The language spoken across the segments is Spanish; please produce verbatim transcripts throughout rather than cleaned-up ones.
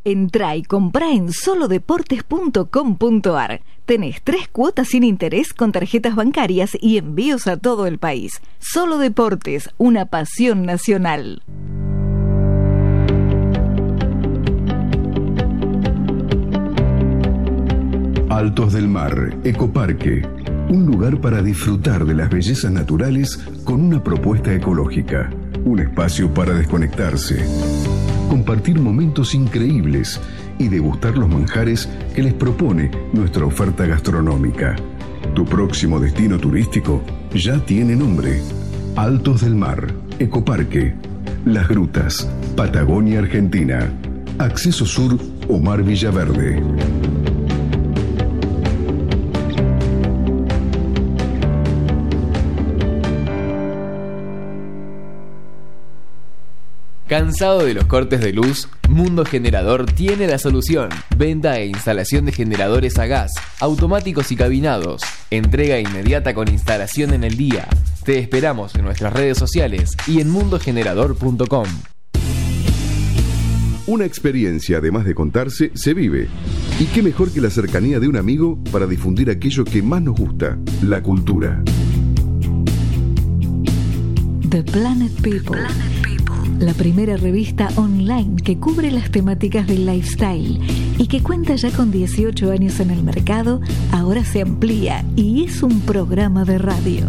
Entrá y comprá en solo deportes punto com punto ar. Tenés tres cuotas sin interés con tarjetas bancarias y envíos a todo el país. Solo Deportes, una pasión nacional. Altos del Mar, Ecoparque. Un lugar para disfrutar de las bellezas naturales con una propuesta ecológica. Un espacio para desconectarse, compartir momentos increíbles y degustar los manjares que les propone nuestra oferta gastronómica. Tu próximo destino turístico ya tiene nombre. Altos del Mar, Ecoparque, Las Grutas, Patagonia, Argentina. Acceso Sur, Omar Villaverde. ¿Cansado de los cortes de luz? Mundo Generador tiene la solución. Venta e instalación de generadores a gas, automáticos y cabinados. Entrega inmediata con instalación en el día. Te esperamos en nuestras redes sociales y en mundo generador punto com. Una experiencia, además de contarse, se vive. Y qué mejor que la cercanía de un amigo para difundir aquello que más nos gusta, la cultura. The Planet People. La primera revista online que cubre las temáticas del lifestyle y que cuenta ya con dieciocho años en el mercado, ahora se amplía y es un programa de radio.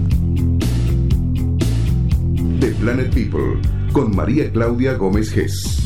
The Planet People, con María Claudia Gómez Gess.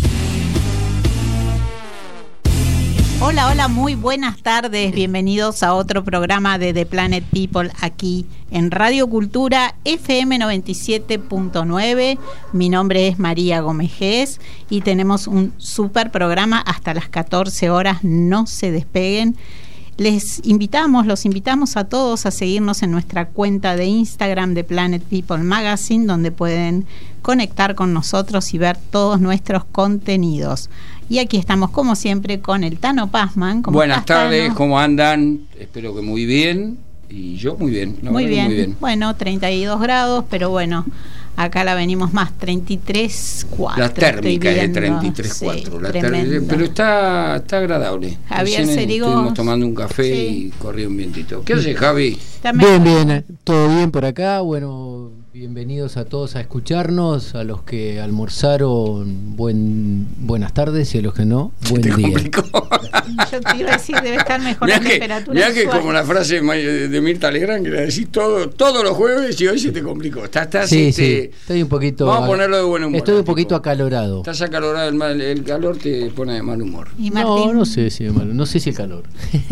Hola, hola, muy buenas tardes. Bienvenidos a otro programa de The Planet People aquí en Radio Cultura F M noventa y siete punto nueve. Mi nombre es María Gómez Gess y tenemos un super programa hasta las catorce horas. No se despeguen. Les invitamos, los invitamos a todos a seguirnos en nuestra cuenta de Instagram de Planet People Magazine, donde pueden conectar con nosotros y ver todos nuestros contenidos. Y aquí estamos, como siempre, con el Tano Pazman. Buenas estás, tardes, Tano? ¿Cómo andan? Espero que muy bien. Y yo muy bien. Muy bien. muy bien. Bueno, treinta y dos grados, pero bueno, acá la venimos más, treinta y tres punto cuatro. La térmica es de treinta y tres punto cuatro. Sí, la pero está, está agradable. Javier Serigo. Estuvimos tomando un café sí. y corría un vientito. ¿Qué haces, Javi? Bien, bien, todo bien por acá. Bueno, bienvenidos a todos a escucharnos, a los que almorzaron, buen buenas tardes, y a los que no, buen ¿Te día. Complicó? Yo te iba a decir, debe estar mejor la temperatura. Mirá que como la frase de Mirta Legrand, que le decís todo, todos los jueves y hoy se te complicó. Estás, estás, sí, este, sí, estoy un poquito. Vamos a ponerlo de buen humor. Estoy un tipo. poquito acalorado. Estás acalorado, el, mal, el calor te pone de mal humor. ¿Y Martín? No, no sé si es malo, no sé si el calor.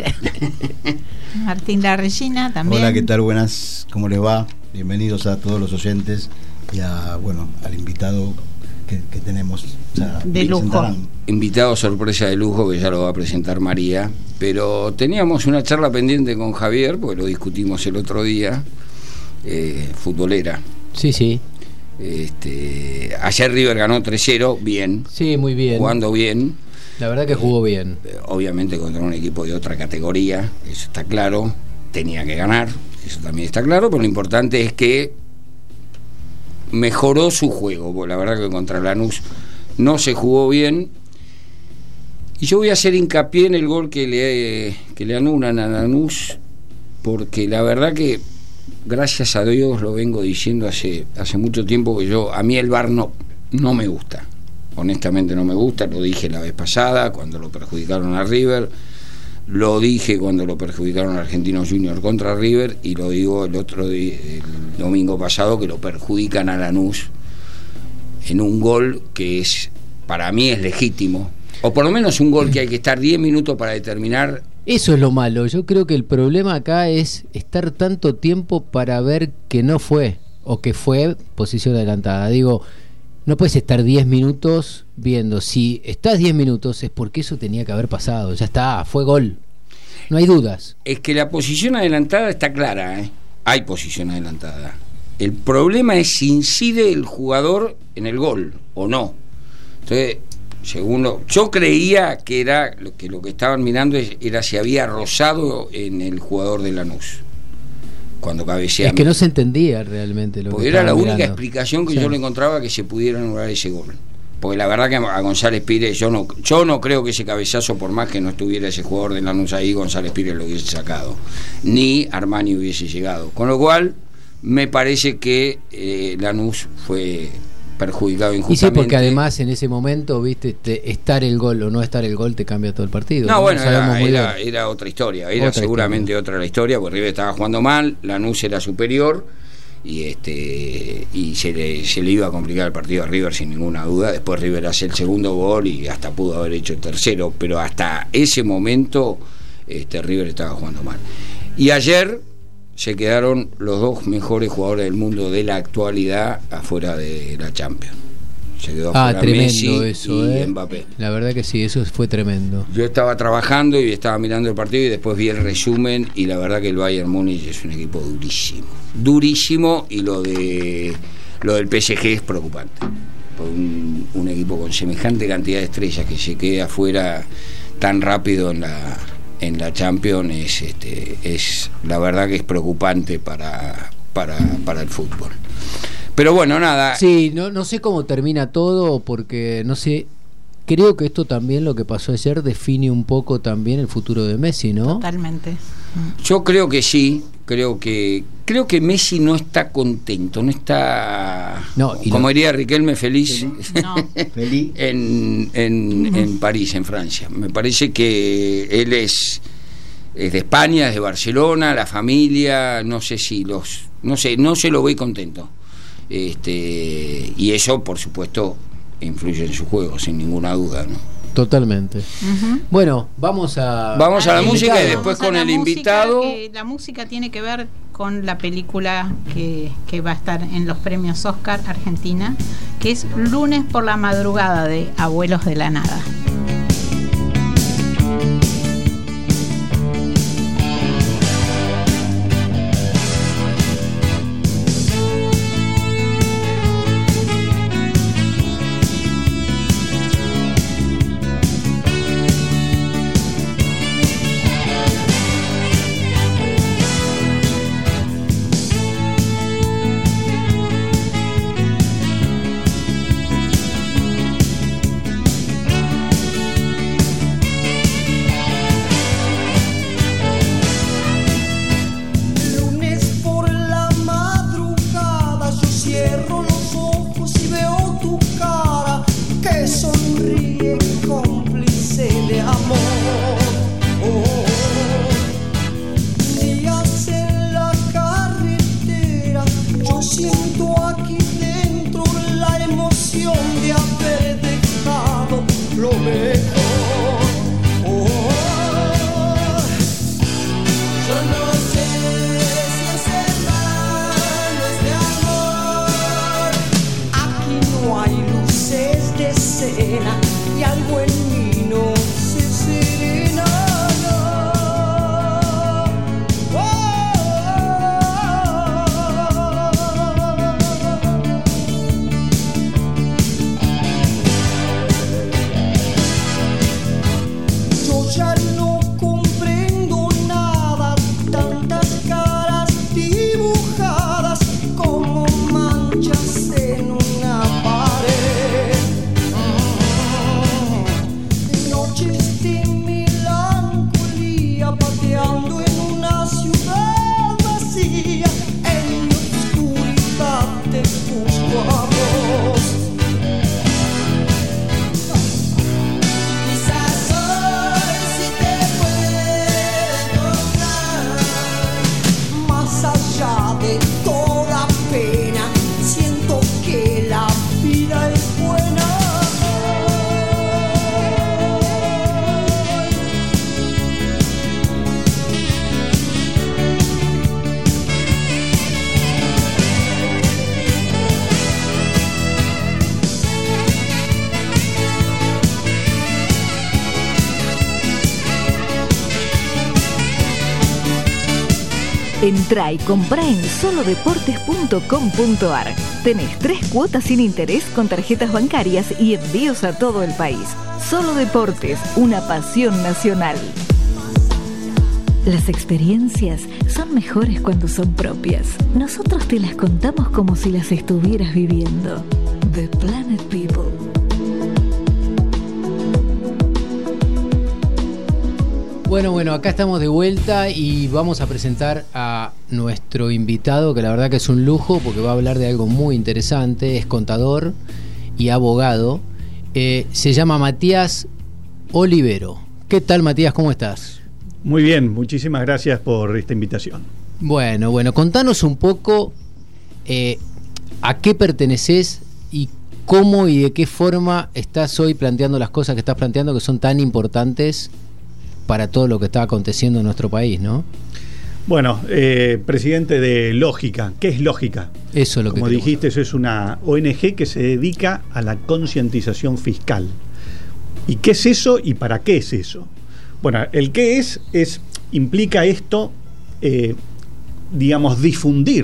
Martín La Regina también. Hola, ¿qué tal? Buenas, ¿cómo les va? Bienvenidos a todos los oyentes y a, bueno, al invitado que, que tenemos. O sea, de lujo. Invitado sorpresa de lujo que ya lo va a presentar María, pero teníamos una charla pendiente con Javier, porque lo discutimos el otro día, eh, futbolera. Sí, sí. Este, ayer River ganó tres cero, bien. Sí, muy bien. Jugando bien. La verdad que jugó bien. Eh, obviamente contra un equipo de otra categoría, eso está claro. Tenía que ganar, eso también está claro, pero lo importante es que mejoró su juego, porque la verdad que contra Lanús no se jugó bien. Y yo voy a hacer hincapié en el gol que le, que le anulan a Lanús, porque la verdad que, gracias a Dios, lo vengo diciendo hace, hace mucho tiempo, que yo, a mí el V A R no, no me gusta. Honestamente no me gusta, lo dije la vez pasada, cuando lo perjudicaron a River. Lo dije cuando lo perjudicaron a Argentinos Juniors contra River, y lo digo el otro día, el domingo pasado, que lo perjudican a Lanús en un gol que es, para mí es legítimo, o por lo menos un gol que hay que estar diez minutos para determinar. Eso es lo malo. Yo creo que el problema acá es estar tanto tiempo para ver que no fue, o que fue posición adelantada. Digo, no puedes estar diez minutos viendo. Si estás diez minutos es porque eso tenía que haber pasado. Ya está, fue gol. No hay dudas. Es que la posición adelantada está clara, ¿eh? Hay posición adelantada. El problema es si incide el jugador en el gol o no. Entonces, según lo, yo creía que era lo que lo que estaban mirando era si había rozado en el jugador de Lanús cuando cabeceaba. Es que no se entendía realmente lo porque que era la mirando. única explicación que sí. yo le encontraba que se pudiera anular ese gol. porque la verdad que a González Pires, yo no yo no creo que ese cabezazo, por más que no estuviera ese jugador de Lanús ahí, González Pires lo hubiese sacado, ni Armani hubiese llegado, con lo cual me parece que eh, Lanús fue perjudicado injustamente. Y sí, porque además en ese momento, viste, te, estar el gol o no estar el gol te cambia todo el partido. No, ¿no? bueno, era, muy era, era otra historia, era otra seguramente historia. otra la historia, porque River estaba jugando mal, Lanús era superior y este y se le, se le iba a complicar el partido a River sin ninguna duda. Después River hace el segundo gol y hasta pudo haber hecho el tercero, pero hasta ese momento este River estaba jugando mal. Y ayer se quedaron los dos mejores jugadores del mundo de la actualidad afuera de la Champions. Se quedó ah, afuera tremendo Messi eso, y eh. Mbappé. La verdad que sí, eso fue tremendo. Yo estaba trabajando y estaba mirando el partido y después vi el resumen y la verdad que el Bayern Múnich es un equipo durísimo, durísimo, y lo de lo del P S G es preocupante. Un, un equipo con semejante cantidad de estrellas que se quede afuera tan rápido en la en la Champions es este es la verdad que es preocupante para para para el fútbol. Pero bueno, nada. Sí, no no sé cómo termina todo, porque no sé, creo que esto también, lo que pasó ayer, define un poco también el futuro de Messi, ¿no? Totalmente. Yo creo que sí, creo que creo que Messi no está contento, no está, no, y como no, diría Riquelme, feliz, no. feliz en, en, en París, en Francia. Me parece que él es, es de España, es de Barcelona, la familia, no sé si los, no sé, no se lo ve contento. Este, y eso, por supuesto, influye en su juego, sin ninguna duda, ¿no? Totalmente. Uh-huh. Bueno, vamos a vamos a la invitado. música y después con el música, invitado. Que la música tiene que ver con la película que, que va a estar en los premios Oscar Argentina, que es Lunes por la madrugada, de Abuelos de la Nada. Entrá y comprá en solo deportes punto com punto ar. Tenés tres cuotas sin interés con tarjetas bancarias y envíos a todo el país. Solo Deportes, una pasión nacional. Las experiencias son mejores cuando son propias. Nosotros te las contamos como si las estuvieras viviendo. The Planet People. Bueno, bueno, acá estamos de vuelta y vamos a presentar a nuestro invitado, que la verdad que es un lujo porque va a hablar de algo muy interesante. Es contador y abogado. Eh, se llama Matías Olivero. ¿Qué tal, Matías? ¿Cómo estás? Muy bien, muchísimas gracias por esta invitación. Bueno, bueno, contanos un poco eh, a qué perteneces y cómo y de qué forma estás hoy planteando las cosas que estás planteando, que son tan importantes para todo lo que está aconteciendo en nuestro país, ¿no? Bueno, eh, presidente de Lógica. ¿Qué es Lógica? Eso es lo que Como dijiste, eso es una O N G que se dedica a la concientización fiscal. ¿Y qué es eso y para qué es eso? Bueno, el qué es, es implica esto, eh, digamos, difundir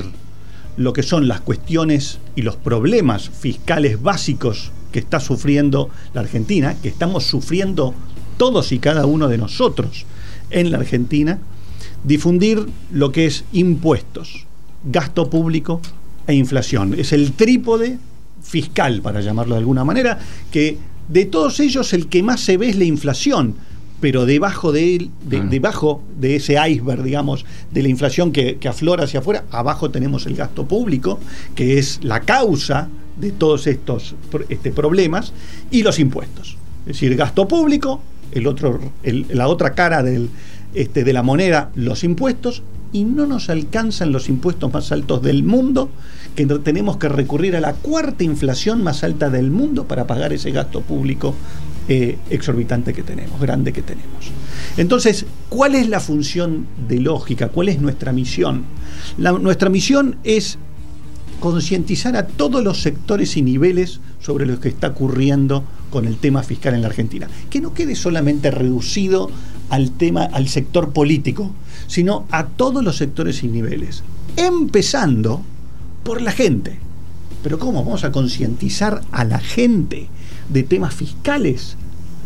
lo que son las cuestiones y los problemas fiscales básicos que está sufriendo la Argentina, que estamos sufriendo todos y cada uno de nosotros en la Argentina, difundir lo que es impuestos, gasto público e inflación. Es el trípode fiscal, para llamarlo de alguna manera, que de todos ellos el que más se ve es la inflación, pero debajo de él, de, mm. debajo de ese iceberg, digamos, de la inflación que, que aflora hacia afuera, abajo tenemos el gasto público, que es la causa de todos estos este, problemas, y los impuestos. Es decir, gasto público, el otro, el, la otra cara del, este, de la moneda, los impuestos, y no nos alcanzan los impuestos más altos del mundo, que tenemos que recurrir a la cuarta inflación más alta del mundo para pagar ese gasto público eh, exorbitante que tenemos, grande que tenemos. Entonces, ¿cuál es la función de Lógica? ¿Cuál es nuestra misión? La, nuestra misión es concientizar a todos los sectores y niveles sobre lo que está ocurriendo con el tema fiscal en la Argentina. Que no quede solamente reducido al tema, al sector político, sino a todos los sectores y niveles. Empezando por la gente. ¿Pero cómo vamos a concientizar a la gente de temas fiscales?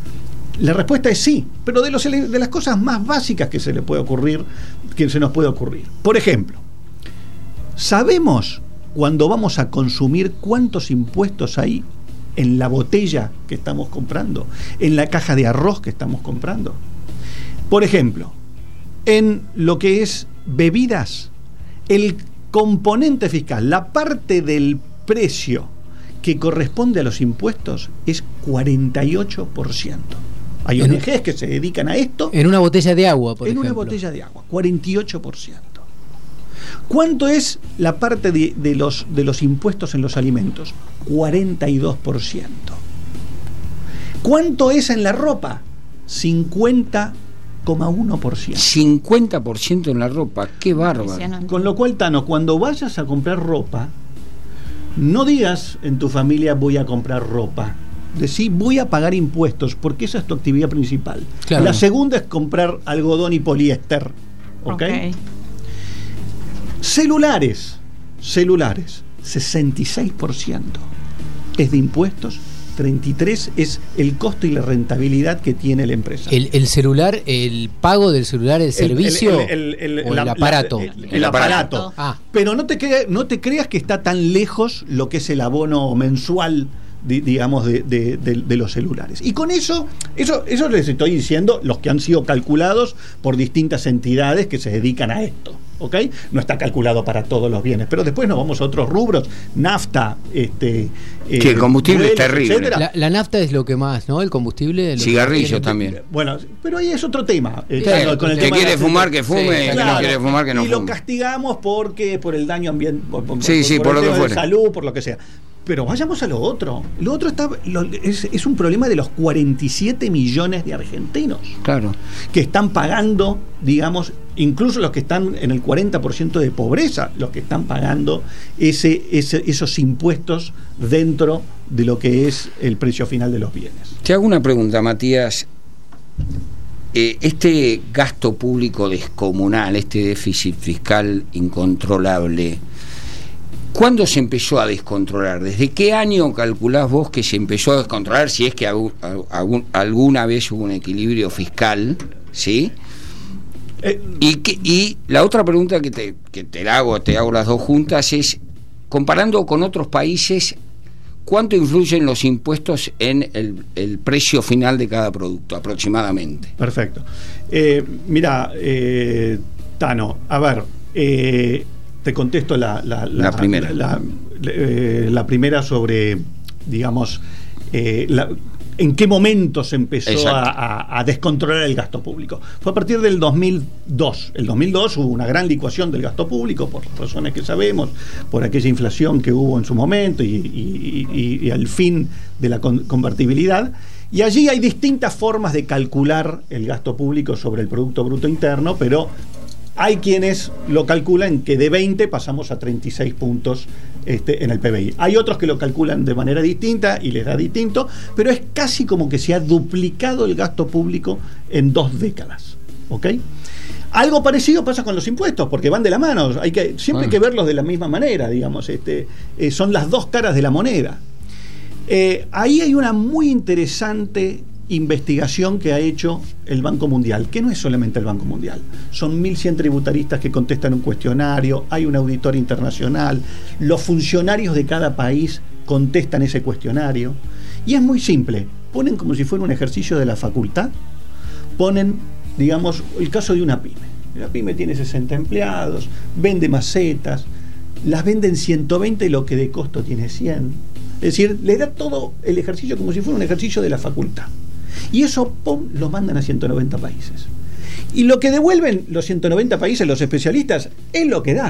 La respuesta es sí, pero de, los, de las cosas más básicas que se le puede ocurrir, que se nos puede ocurrir. Por ejemplo, ¿sabemos cuando vamos a consumir cuántos impuestos hay en la botella que estamos comprando, en la caja de arroz que estamos comprando? Por ejemplo, en lo que es bebidas, el componente fiscal, la parte del precio que corresponde a los impuestos es cuarenta y ocho por ciento. Hay O N Ges que se dedican a esto. En una botella de agua, por en ejemplo. En una botella de agua, cuarenta y ocho por ciento. ¿Cuánto es la parte de, de, los, de los impuestos en los alimentos? cuarenta y dos por ciento. ¿Cuánto es en la ropa? cincuenta coma uno por ciento. cincuenta por ciento en la ropa, qué bárbaro. Con lo cual, Tano, cuando vayas a comprar ropa, no digas en tu familia voy a comprar ropa. Decí voy a pagar impuestos, porque esa es tu actividad principal. Claro. La segunda es comprar algodón y poliéster. ¿Ok? okay. Celulares, celulares, sesenta y seis por ciento es de impuestos, treinta y tres por ciento es el costo y la rentabilidad que tiene la empresa. El, el celular, el pago del celular, el, el servicio el, el, el, o la, el aparato. La, el, el, el aparato. Ah. Pero no te, crea, no te creas que está tan lejos lo que es el abono mensual, de, digamos, de, de, de, de los celulares. Y con eso, eso, eso les estoy diciendo los que han sido calculados por distintas entidades que se dedican a esto. ¿Ok? No está calculado para todos los bienes, pero después nos vamos a otros rubros, nafta, este, eh, que el combustible vuelos, es terrible. La, la nafta es lo que más, ¿no? El combustible. Cigarrillo también. Bueno, pero ahí es otro tema. Sí, claro, con el que tema quiere fumar que fume, sí, claro, que no quiere fumar que no y fume. Y lo castigamos porque por el daño ambiental, por, por, sí, sí, por, por, por lo que fuera. Salud, por lo que sea. Pero vayamos a lo otro. Lo otro está lo, es, es un problema de los cuarenta y siete millones de argentinos. Claro. Que están pagando, digamos, incluso los que están en el cuarenta por ciento de pobreza, los que están pagando ese, ese, esos impuestos dentro de lo que es el precio final de los bienes. Te hago una pregunta, Matías. Eh, este gasto público descomunal, este déficit fiscal incontrolable, ¿cuándo se empezó a descontrolar? ¿Desde qué año calculás vos que se empezó a descontrolar? Si es que algún, algún, alguna vez hubo un equilibrio fiscal, ¿sí? Eh, y, que, y la otra pregunta que te, que te hago, te hago las dos juntas, es, comparando con otros países, ¿cuánto influyen los impuestos en el, el precio final de cada producto, aproximadamente? Perfecto. Eh, mira, eh, Tano, a ver, eh, te contesto la, la, la, la primera. La, la, eh, la primera sobre, digamos, eh, la, en qué momento se empezó a, a, a descontrolar el gasto público. Fue a partir del dos mil dos. El dos mil dos hubo una gran licuación del gasto público, por las razones que sabemos, por aquella inflación que hubo en su momento y, y, y, y al fin de la con, convertibilidad. Y allí hay distintas formas de calcular el gasto público sobre el Producto Bruto Interno, pero hay quienes lo calculan que de veinte pasamos a treinta y seis puntos este, en el P B I. Hay otros que lo calculan de manera distinta y les da distinto, pero es casi como que se ha duplicado el gasto público en dos décadas. ¿Ok? Algo parecido pasa con los impuestos, porque van de la mano. Hay que, siempre hay que verlos de la misma manera, digamos. Este, eh, son las dos caras de la moneda. Eh, ahí hay una muy interesante investigación que ha hecho el Banco Mundial, que no es solamente el Banco Mundial, son mil cien tributaristas que contestan un cuestionario, hay un auditor internacional, los funcionarios de cada país contestan ese cuestionario, y es muy simple, ponen como si fuera un ejercicio de la facultad, ponen, digamos, el caso de una pyme. La pyme tiene sesenta empleados, vende macetas, las venden ciento veinte y lo que de costo tiene cien. Es decir, le da todo el ejercicio como si fuera un ejercicio de la facultad. Y eso, pum, lo mandan a ciento noventa países. Y lo que devuelven los ciento noventa países, los especialistas, es lo que da.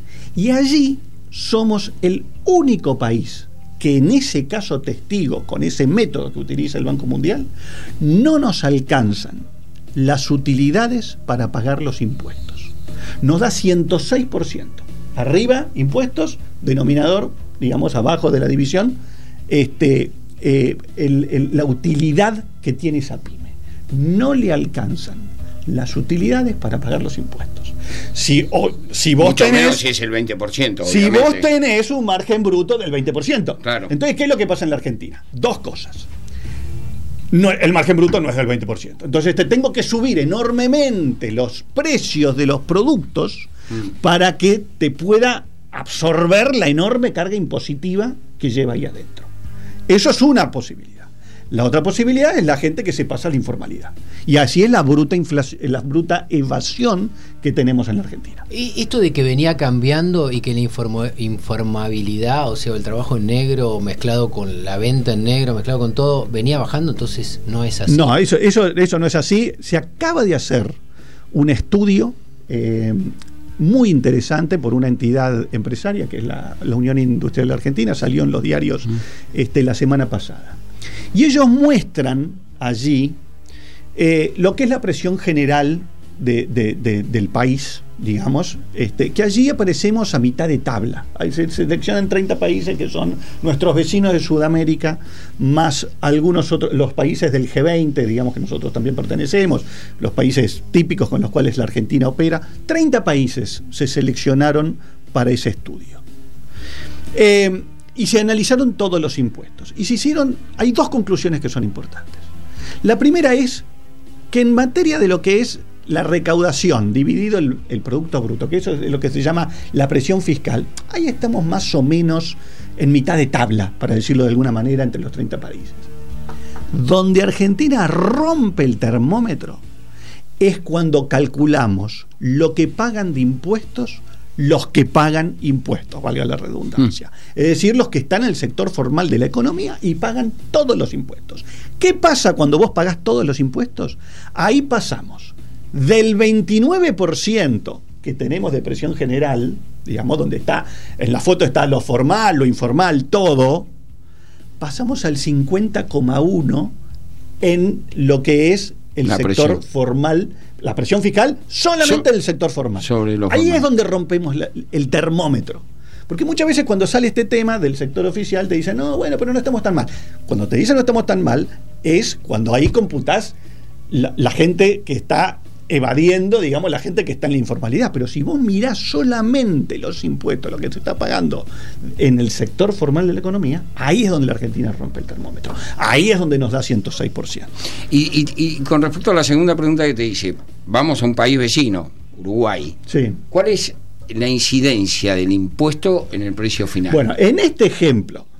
Y allí somos el único país que en ese caso testigo, con ese método que utiliza el Banco Mundial, no nos alcanzan las utilidades para pagar los impuestos. Nos da ciento seis por ciento. Arriba, impuestos, denominador, digamos, abajo de la división, este, eh, el, el, la utilidad que tiene esa pyme. No le alcanzan las utilidades para pagar los impuestos. Si, o, si vos Mucho tenés, menos si es el veinte por ciento. si obviamente. vos tenés un margen bruto del veinte por ciento. Claro. Entonces, ¿qué es lo que pasa en la Argentina? Dos cosas. No, el margen bruto no es del veinte por ciento. Entonces te tengo que subir enormemente los precios de los productos mm. para que te pueda absorber la enorme carga impositiva que lleva ahí adentro. Eso es una posibilidad. La otra posibilidad es la gente que se pasa a la informalidad. Y así es la bruta inflación, la bruta evasión que tenemos en la Argentina. Y esto de que venía cambiando y que la informo, informabilidad, o sea, el trabajo en negro mezclado con la venta en negro, mezclado con todo, venía bajando, entonces no es así. No, eso, eso, eso no es así. Se acaba de hacer un estudio eh, muy interesante por una entidad empresaria que es la, la Unión Industrial Argentina, salió en los diarios mm. este, la semana pasada. Y ellos muestran allí eh, lo que es la presión general de, de, de, del país, digamos, este, que allí aparecemos a mitad de tabla. Ahí se seleccionan treinta países que son nuestros vecinos de Sudamérica, más algunos otros, los países del G veinte, digamos que nosotros también pertenecemos, los países típicos con los cuales la Argentina opera. treinta países se seleccionaron para ese estudio. Eh, y se analizaron todos los impuestos. Y se hicieron, hay dos conclusiones que son importantes. La primera es que en materia de lo que es la recaudación, dividido el, el Producto Bruto, que eso es lo que se llama la presión fiscal, ahí estamos más o menos en mitad de tabla, para decirlo de alguna manera, entre los treinta países. Donde Argentina rompe el termómetro es cuando calculamos lo que pagan de impuestos los que pagan impuestos, valga la redundancia. Mm. Es decir, los que están en el sector formal de la economía y pagan todos los impuestos. ¿Qué pasa cuando vos pagás todos los impuestos? Ahí pasamos del veintinueve por ciento que tenemos de presión general, digamos, donde está, en la foto está lo formal, lo informal, todo, pasamos al cincuenta coma uno por ciento en lo que es el la sector presión. formal, la presión fiscal solamente en el sector formal. Sobre lo Ahí formal. Es donde rompemos la, el termómetro. Porque muchas veces cuando sale este tema del sector oficial te dicen, no, bueno, pero no estamos tan mal. Cuando te dicen no estamos tan mal, es cuando ahí computás la, la gente que está evadiendo, digamos, la gente que está en la informalidad. Pero si vos mirás solamente los impuestos, lo que se está pagando en el sector formal de la economía, ahí es donde la Argentina rompe el termómetro. Ahí es donde nos da ciento seis por ciento. Y, y, y con respecto a la segunda pregunta que te hice, vamos a un país vecino, Uruguay. Sí. ¿Cuál es la incidencia del impuesto en el precio final? Bueno, en este ejemplo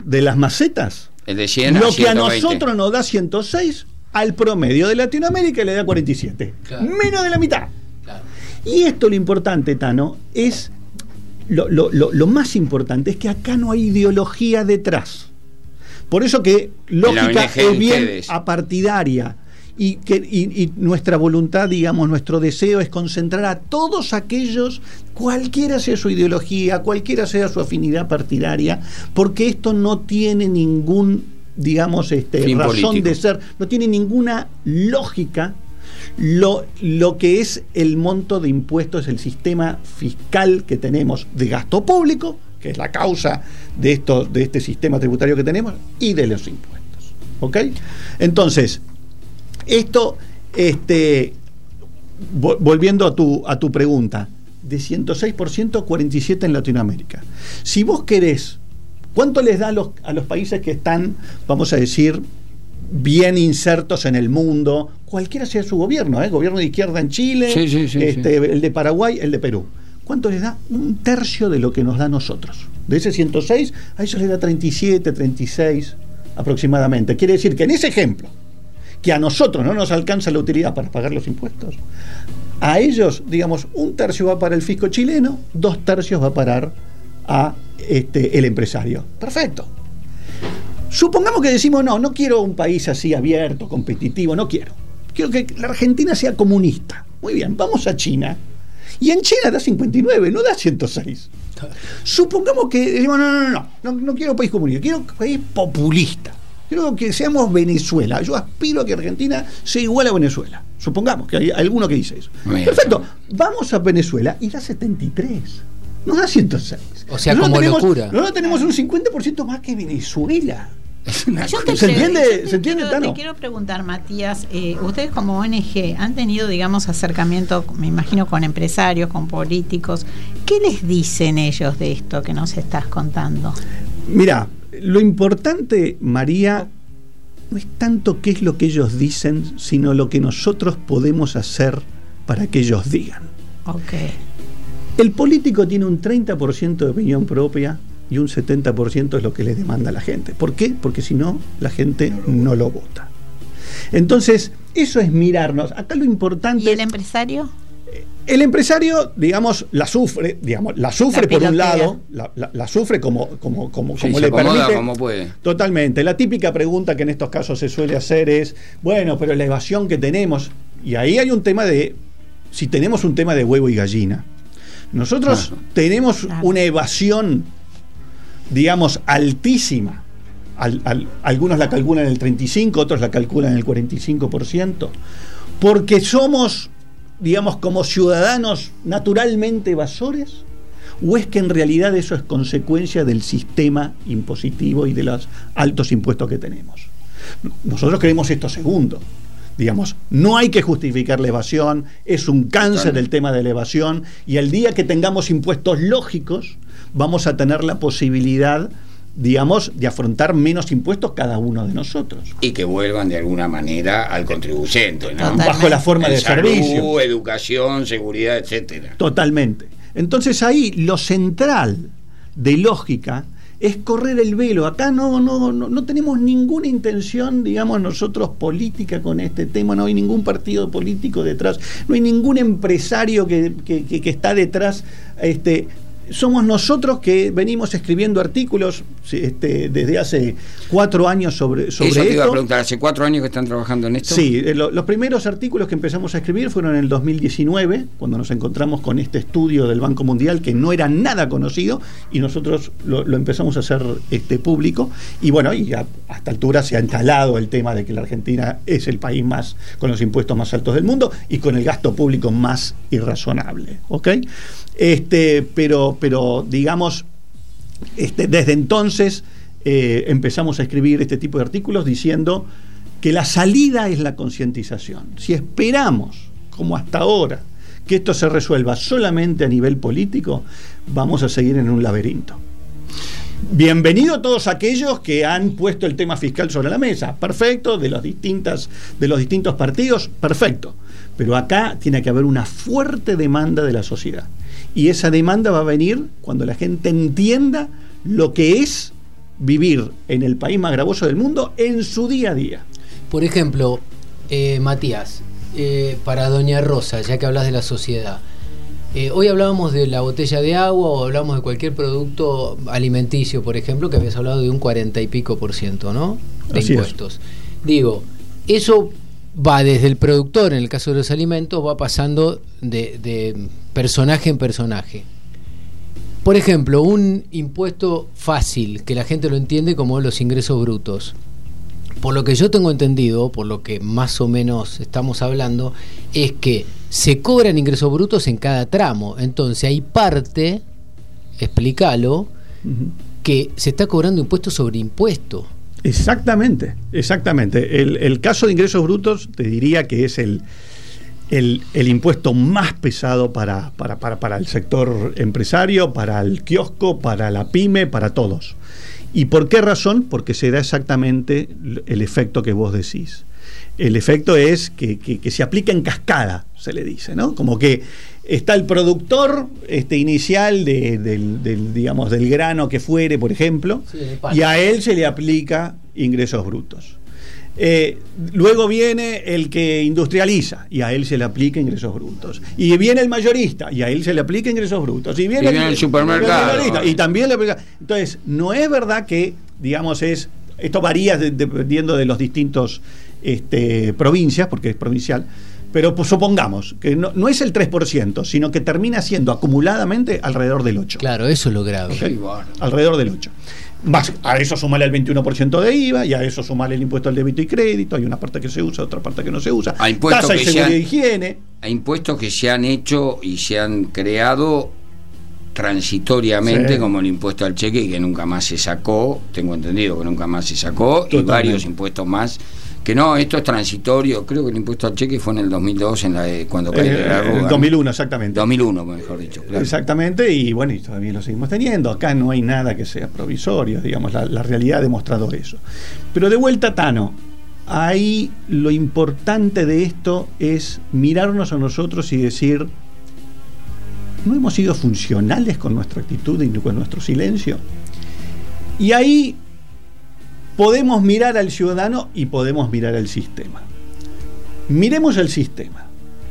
de las macetas, el de cien lo a que a ciento veinte. nosotros nos da ciento seis, al promedio de Latinoamérica le da cuarenta y siete. Claro. Menos de la mitad. Claro. Y esto, lo importante, Tano, es lo, lo, lo, lo más importante es que acá no hay ideología detrás. Por eso que lógica es bien ustedes. apartidaria. Y, que, y, y nuestra voluntad, digamos, nuestro deseo es concentrar a todos aquellos, cualquiera sea su ideología, cualquiera sea su afinidad partidaria, porque esto no tiene ningún, digamos, este, razón político. de ser, no tiene ninguna lógica. Lo, lo que es el monto de impuestos, el sistema fiscal que tenemos de gasto público, que es la causa de esto, de este sistema tributario que tenemos, y de los impuestos. ¿Ok? Entonces, esto, este, volviendo a tu, a tu pregunta, de ciento seis por ciento, cuarenta y siete por ciento en Latinoamérica. Si vos querés, ¿cuánto les da a los, a los países que están, vamos a decir, bien insertos en el mundo, cualquiera sea su gobierno, ¿eh? Gobierno de izquierda en Chile, sí, sí, sí, este, sí. el de Paraguay, el de Perú? ¿Cuánto les da? Un tercio de lo que nos da a nosotros. De ese ciento seis, a ellos les da treinta y siete, treinta y seis aproximadamente. Quiere decir que en ese ejemplo, que a nosotros no nos alcanza la utilidad para pagar los impuestos, a ellos, digamos, un tercio va para el fisco chileno, dos tercios va a parar a este, el empresario. Perfecto. Supongamos que decimos, no, no quiero un país así abierto, competitivo, no quiero. Quiero que la Argentina sea comunista. Muy bien, vamos a China. Y en China da cincuenta y nueve, no da ciento seis. Supongamos que decimos, no, no, no, no, no, no quiero país comunista, quiero un país populista. Quiero que seamos Venezuela. Yo aspiro a que Argentina sea igual a Venezuela. Supongamos que hay alguno que dice eso. Bien. Perfecto. Vamos a Venezuela y da setenta y tres. No da ciento seis. O sea, nosotros como tenemos, locura. Nosotros tenemos un cincuenta por ciento más que Venezuela. Yo te ¿Se entiende? Yo te ¿Se entiende, quiero, Tano? Te quiero preguntar, Matías, eh, ustedes como O N G han tenido, digamos, acercamiento, me imagino, con empresarios, con políticos. ¿Qué les dicen ellos de esto que nos estás contando? Mira, lo importante, María, no es tanto qué es lo que ellos dicen, sino lo que nosotros podemos hacer para que ellos digan. Okay. El político tiene un treinta por ciento de opinión propia y un setenta por ciento es lo que le demanda la gente. ¿Por qué? Porque si no, la gente no lo vota. Entonces, eso es mirarnos. Acá lo importante... ¿Y el empresario? El empresario, digamos, la sufre, digamos, la sufre la por un lado, la, la, la sufre como, como, como, sí, como le permite. Como puede. Totalmente. La típica pregunta que en estos casos se suele hacer es, bueno, pero la evasión que tenemos, y ahí hay un tema de, si tenemos un tema de huevo y gallina. Nosotros claro. tenemos claro. una evasión, digamos, altísima. Al, al, algunos la calculan en el treinta y cinco, otros la calculan en el cuarenta y cinco por ciento, porque somos, digamos, como ciudadanos naturalmente evasores, o es que en realidad eso es consecuencia del sistema impositivo y de los altos impuestos que tenemos. Nosotros creemos esto segundo. Digamos, no hay que justificar la evasión, es un cáncer el tema de la evasión, y el día que tengamos impuestos lógicos, vamos a tener la posibilidad, digamos, de afrontar menos impuestos cada uno de nosotros. Y que vuelvan de alguna manera al contribuyente, ¿no? Bajo la forma en de salud, servicio. Educación, seguridad, etcétera. Totalmente. Entonces ahí lo central de lógica es correr el velo. Acá no, no, no, no tenemos ninguna intención, digamos, nosotros política con este tema, no hay ningún partido político detrás, no hay ningún empresario que, que, que, que está detrás. Este, somos nosotros que venimos escribiendo artículos este, desde hace cuatro años sobre, sobre Eso te esto. iba a preguntar, ¿hace cuatro años que están trabajando en esto? Sí, lo, los primeros artículos que empezamos a escribir fueron en el dos mil diecinueve, cuando nos encontramos con este estudio del Banco Mundial que no era nada conocido, y nosotros lo, lo empezamos a hacer este, público, y bueno, y a, a esta altura se ha instalado el tema de que la Argentina es el país más con los impuestos más altos del mundo y con el gasto público más irrazonable, ¿ok? Este, pero, pero digamos, este, desde entonces eh, empezamos a escribir este tipo de artículos diciendo que la salida es la concientización. Si esperamos, como hasta ahora, que esto se resuelva solamente a nivel político, vamos a seguir en un laberinto. Bienvenido a todos aquellos que han puesto el tema fiscal sobre la mesa. Perfecto, de los distintas, de los distintos partidos, perfecto. Pero acá tiene que haber una fuerte demanda de la sociedad. Y esa demanda va a venir cuando la gente entienda lo que es vivir en el país más gravoso del mundo en su día a día. Por ejemplo, eh, Matías, eh, para Doña Rosa, ya que hablas de la sociedad, eh, hoy hablábamos de la botella de agua o hablamos de cualquier producto alimenticio, por ejemplo, que habías hablado de un cuarenta y pico por ciento, ¿no? De Así impuestos. Es. Digo, eso va desde el productor, en el caso de los alimentos, va pasando de, de personaje en personaje. Por ejemplo, un impuesto fácil, que la gente lo entiende como los ingresos brutos. Por lo que yo tengo entendido, por lo que más o menos estamos hablando, es que se cobran ingresos brutos en cada tramo. Entonces hay parte, explícalo, uh-huh, que se está cobrando impuesto sobre impuesto. Exactamente, exactamente. El, el caso de ingresos brutos te diría que es el, el, el impuesto más pesado para, para, para, para el sector empresario, para el kiosco, para la pyme, para todos. ¿Y por qué razón? Porque se da exactamente el efecto que vos decís. El efecto es que, que, que se aplica en cascada, se le dice, ¿no? Como que está el productor este, inicial de, del, del, digamos, del grano que fuere, por ejemplo, sí, y a él se le aplica ingresos brutos. Eh, luego viene el que industrializa y a él se le aplica ingresos brutos, y viene el mayorista y a él se le aplica ingresos brutos, y viene, y viene el, el supermercado el y también le aplica. Entonces no es verdad que, digamos, es esto varía de, dependiendo de los distintos este, provincias, porque es provincial, pero pues, supongamos que no, no es el tres por ciento, sino que termina siendo acumuladamente alrededor del ocho por ciento. Claro, eso es lo grave. ¿Okay? Bueno. Alrededor del ocho por ciento. Más, a eso sumale el veintiuno por ciento de I V A, y a eso sumale el impuesto al débito y crédito. Hay una parte que se usa, otra parte que no se usa. Hay impuestos tasa que y seguridad se han, e higiene. Hay impuestos que se han hecho y se han creado transitoriamente, sí, como el impuesto al cheque, que nunca más se sacó. Tengo entendido que nunca más se sacó. Totalmente. Y varios impuestos más. Que no, esto es transitorio. Creo que el impuesto al cheque fue en el dos mil dos, en la de, cuando cayó eh, la arruga. En el dos mil uno, exactamente. dos mil uno, mejor dicho. Claro. Exactamente, y bueno, y todavía lo seguimos teniendo. Acá no hay nada que sea provisorio, digamos, la, la realidad ha demostrado eso. Pero de vuelta, Tano, ahí lo importante de esto es mirarnos a nosotros y decir, ¿no hemos sido funcionales con nuestra actitud y con nuestro silencio? Y ahí podemos mirar al ciudadano y podemos mirar al sistema. Miremos el sistema.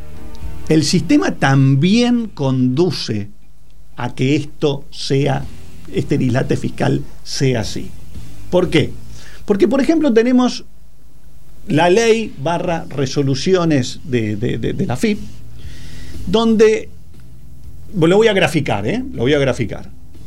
El sistema también conduce a que esto sea, este dislate fiscal sea así. ¿Por qué? Porque, por ejemplo, tenemos la ley barra resoluciones de, de, de, de la F I P, donde, lo voy a graficar, ¿eh? Lo voy a graficar.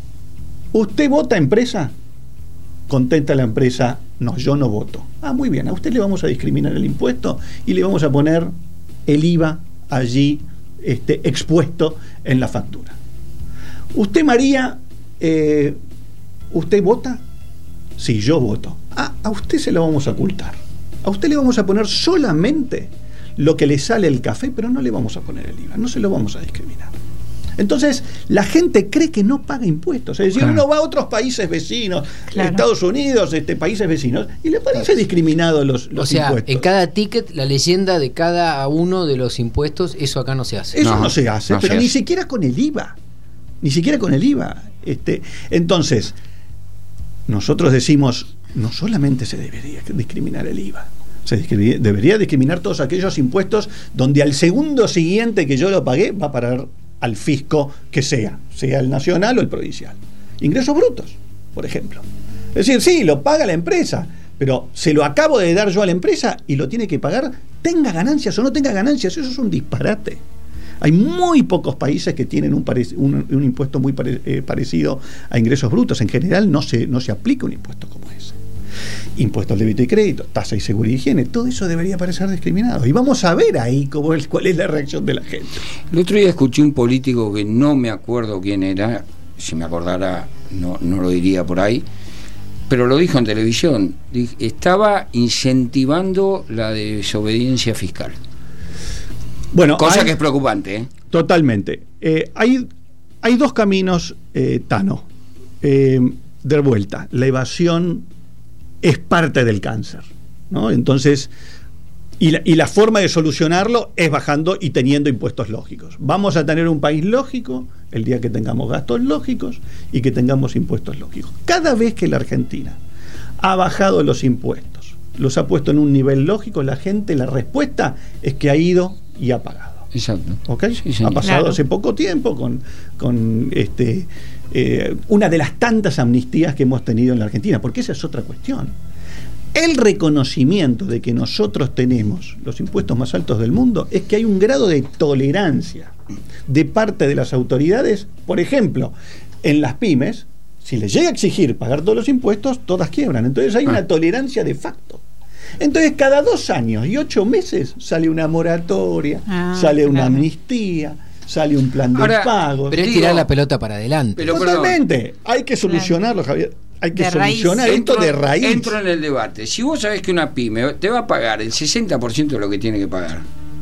¿Usted vota empresa? Contenta la empresa, no, yo no voto. Ah, muy bien, a usted le vamos a discriminar el impuesto y le vamos a poner el I V A allí este, expuesto en la factura. Usted, María, eh, ¿usted vota? Sí, yo voto. Ah, a usted se lo vamos a ocultar. A usted le vamos a poner solamente lo que le sale el café, pero no le vamos a poner el I V A, no se lo vamos a discriminar. Entonces, la gente cree que no paga impuestos. Es decir, claro, uno va a otros países vecinos, claro, Estados Unidos, este, países vecinos, y le parece claro, discriminado los, los o sea, impuestos. En cada ticket, la leyenda de cada uno de los impuestos, eso acá no se hace. Eso no, no se hace, no pero se ni hace. siquiera con el I V A. Ni siquiera con el I V A. Este, entonces, nosotros decimos, no solamente se debería discriminar el I V A, se debería discriminar todos aquellos impuestos donde al segundo siguiente que yo lo pagué va a parar al fisco que sea, sea el nacional o el provincial. Ingresos brutos, por ejemplo. Es decir, sí, lo paga la empresa, pero se lo acabo de dar yo a la empresa y lo tiene que pagar, tenga ganancias o no tenga ganancias. Eso es un disparate. Hay muy pocos países que tienen un, pare, un, un impuesto muy pare, eh, parecido a ingresos brutos. En general no se, no se aplica un impuesto como ese. Impuestos al débito y crédito, tasa y seguridad y higiene, todo eso debería parecer discriminado. Y vamos a ver ahí cómo es, cuál es la reacción de la gente. El otro día escuché un político que no me acuerdo quién era, si me acordara no, no lo diría por ahí, pero lo dijo en televisión. Estaba incentivando la desobediencia fiscal. Bueno, cosa hay, que es preocupante, ¿eh? Totalmente. Eh, hay, hay dos caminos, eh, Tano, eh, de vuelta. La evasión es parte del cáncer, ¿no? Entonces, Y la, y la forma de solucionarlo es bajando y teniendo impuestos lógicos. Vamos a tener un país lógico el día que tengamos gastos lógicos y que tengamos impuestos lógicos. Cada vez que la Argentina ha bajado los impuestos, los ha puesto en un nivel lógico, la gente, la respuesta es que ha ido y ha pagado. Exacto. ¿Okay? Sí, ha pasado claro. hace poco tiempo con, con este, eh, una de las tantas amnistías que hemos tenido en la Argentina, porque esa es otra cuestión. El reconocimiento de que nosotros tenemos los impuestos más altos del mundo es que hay un grado de tolerancia de parte de las autoridades. Por ejemplo, en las pymes, si les llega a exigir pagar todos los impuestos, todas quiebran. Entonces hay una Ah. tolerancia de facto. Entonces cada dos años y ocho meses sale una moratoria, Ah, sale una claro. amnistía, sale un plan de Ahora, pagos. Pero es Digo, tirar la pelota para adelante. pero- Totalmente. Hay que solucionarlo, Javier. Hay que De raíz. solucionar esto de raíz. Entro en el debate. Si vos sabés que una pyme te va a pagar el sesenta por ciento de lo que tiene que pagar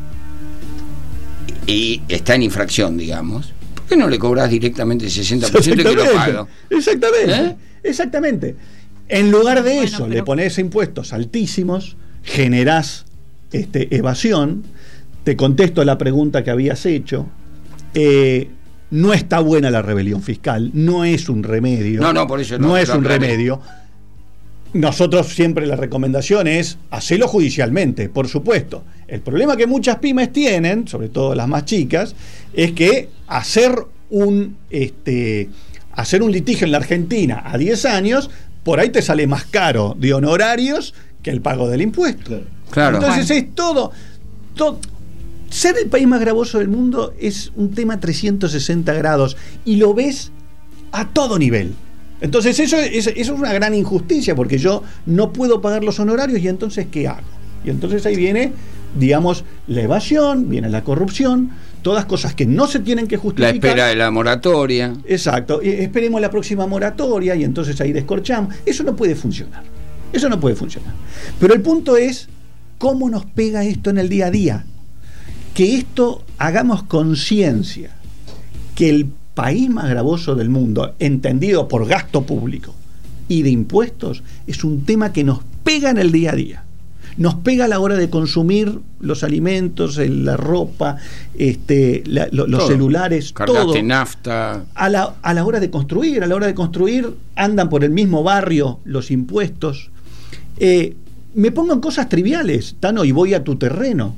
y está en infracción, digamos, ¿por qué no le cobras directamente el sesenta por ciento y que lo paga? Exactamente. ¿Eh? Exactamente. En lugar de Bueno, eso, pero- le pones impuestos altísimos, generás este, evasión. Te contesto la pregunta que habías hecho. Eh, no está buena la rebelión fiscal, no es un remedio. No, no, por eso no, No es lo un aclaré. remedio. Nosotros siempre la recomendación es hacerlo judicialmente, por supuesto. El problema que muchas pymes tienen, sobre todo las más chicas, es que hacer un este hacer un litigio en la Argentina a diez años, por ahí te sale más caro de honorarios que el pago del impuesto. Claro. Claro. Entonces es todo, todo. Ser el país más gravoso del mundo es un tema trescientos sesenta grados y lo ves a todo nivel. Entonces eso es, eso es una gran injusticia porque yo no puedo pagar los honorarios y entonces ¿qué hago? Y entonces ahí viene, digamos, la evasión, viene la corrupción, todas cosas que no se tienen que La justificar. espera de la moratoria. Exacto, y esperemos la próxima moratoria y entonces ahí descorchamos. Eso no puede funcionar. Eso no puede funcionar. Pero el punto es cómo nos pega esto en el día a día. Que esto hagamos conciencia que el país más gravoso del mundo, entendido por gasto público y de impuestos, es un tema que nos pega en el día a día. Nos pega a la hora de consumir los alimentos, el- la ropa, este, la- lo- los Todo. celulares, Cargaste todo. nafta. A la, a la hora de construir, a la hora de construir, andan por el mismo barrio los impuestos. Eh, me pongo en cosas triviales, Tano, y voy a tu terreno.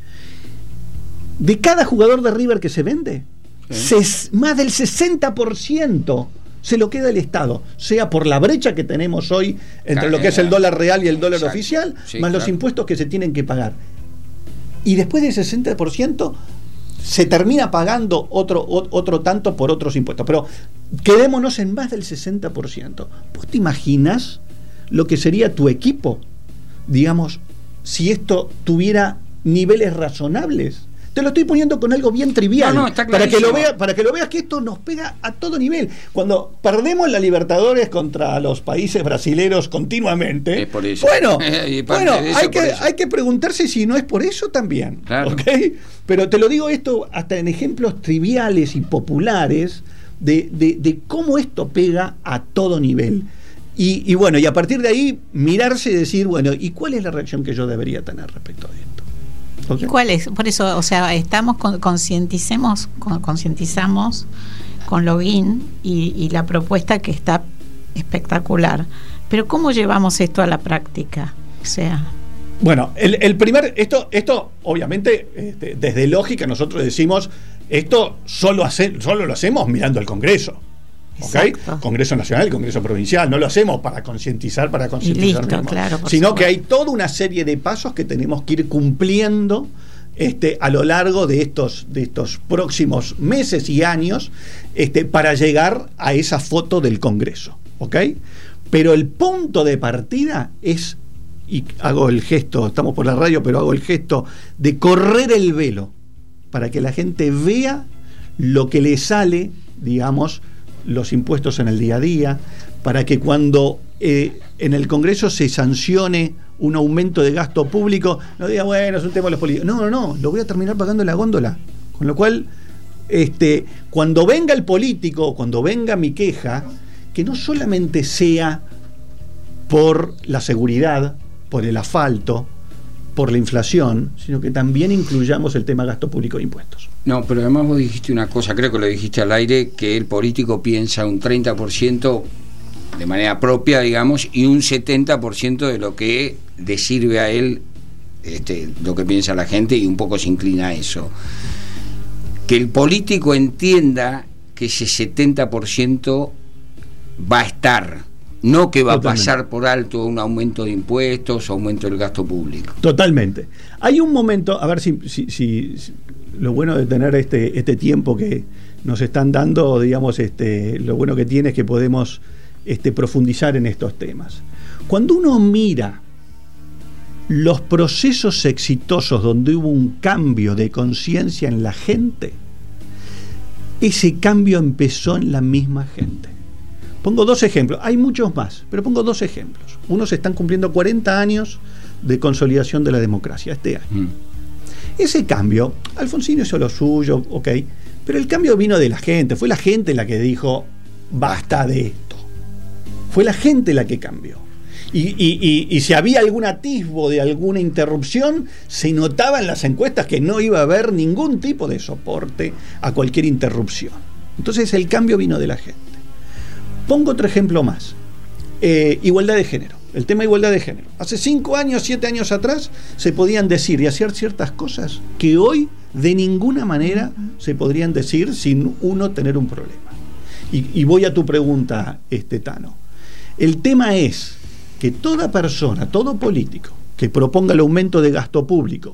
De cada jugador de River que se vende, Sí. ses- más del sesenta por ciento se lo queda el Estado, sea por la brecha que tenemos hoy entre lo que es el dólar real y el dólar Exacto. oficial, Sí, más los claro. impuestos que se tienen que pagar. Y después del sesenta por ciento se termina pagando otro, o- otro tanto por otros impuestos. Pero quedémonos en más del sesenta por ciento. ¿Vos te imaginas lo que sería tu equipo, digamos, si esto tuviera niveles razonables? Te lo estoy poniendo con algo bien trivial, No, no, está para que lo clarísimo. vea, para que lo veas que esto nos pega a todo nivel. Cuando perdemos la Libertadores contra los países brasileros continuamente, Es por eso. bueno, Y parte bueno, de eso hay por que eso. hay que preguntarse si no es por eso también, Claro. ¿ok? Pero te lo digo esto hasta en ejemplos triviales y populares de, de, de cómo esto pega a todo nivel. Y, y bueno, y a partir de ahí mirarse y decir, bueno, ¿y cuál es la reacción que yo debería tener respecto a esto? ¿Ok? ¿Cuál es? Por eso, o sea, estamos con, concienticemos, con- concientizamos con Login y, y la propuesta que está espectacular. Pero ¿cómo llevamos esto a la práctica? O sea, Bueno, el, el primer, esto, esto obviamente, este, desde lógica nosotros decimos, esto solo, hace, solo lo hacemos mirando el Congreso. ¿Ok? Exacto. Congreso Nacional, Congreso Provincial, no lo hacemos para concientizar, para concientizar, listo, mismo, claro, por sino supuesto. que hay toda una serie de pasos que tenemos que ir cumpliendo este, a lo largo de estos, de estos próximos meses y años este, para llegar a esa foto del Congreso. ¿Ok? Pero el punto de partida es, y hago el gesto, estamos por la radio, pero hago el gesto de correr el velo para que la gente vea lo que le sale, digamos, los impuestos en el día a día, para que cuando eh, en el Congreso se sancione un aumento de gasto público, no diga, bueno, es un tema de los políticos. No, no, no, lo voy a terminar pagando en la góndola. Con lo cual, este, cuando venga el político, cuando venga mi queja, que no solamente sea por la seguridad, por el asfalto, por la inflación, sino que también incluyamos el tema gasto público e impuestos. No, pero además vos dijiste una cosa, creo que lo dijiste al aire, que el político piensa un treinta por ciento de manera propia, digamos, y un setenta por ciento de lo que le sirve a él, este, lo que piensa la gente, y un poco se inclina a eso. Que el político entienda que ese setenta por ciento va a estar, no que va Totalmente. a pasar por alto un aumento de impuestos o aumento del gasto público. Totalmente. Hay un momento, a ver si, si, si, si lo bueno de tener este, este tiempo que nos están dando, digamos, este, lo bueno que tiene es que podemos este, profundizar en estos temas. Cuando uno mira los procesos exitosos donde hubo un cambio de conciencia en la gente, ese cambio empezó en la misma gente. Pongo dos ejemplos, hay muchos más, pero pongo dos ejemplos. Uno, se están cumpliendo cuarenta años de consolidación de la democracia este año. Mm. Ese cambio, Alfonsín hizo lo suyo, ok, pero el cambio vino de la gente, fue la gente la que dijo, basta de esto. Fue la gente la que cambió. Y, y, y, y si había algún atisbo de alguna interrupción, se notaba en las encuestas que no iba a haber ningún tipo de soporte a cualquier interrupción. Entonces el cambio vino de la gente. Pongo otro ejemplo más. Eh, igualdad de género. El tema de igualdad de género. Hace cinco años, siete años atrás, se podían decir y hacer ciertas cosas que hoy de ninguna manera se podrían decir sin uno tener un problema. Y, y voy a tu pregunta, este, Tano. El tema es que toda persona, todo político que proponga el aumento de gasto público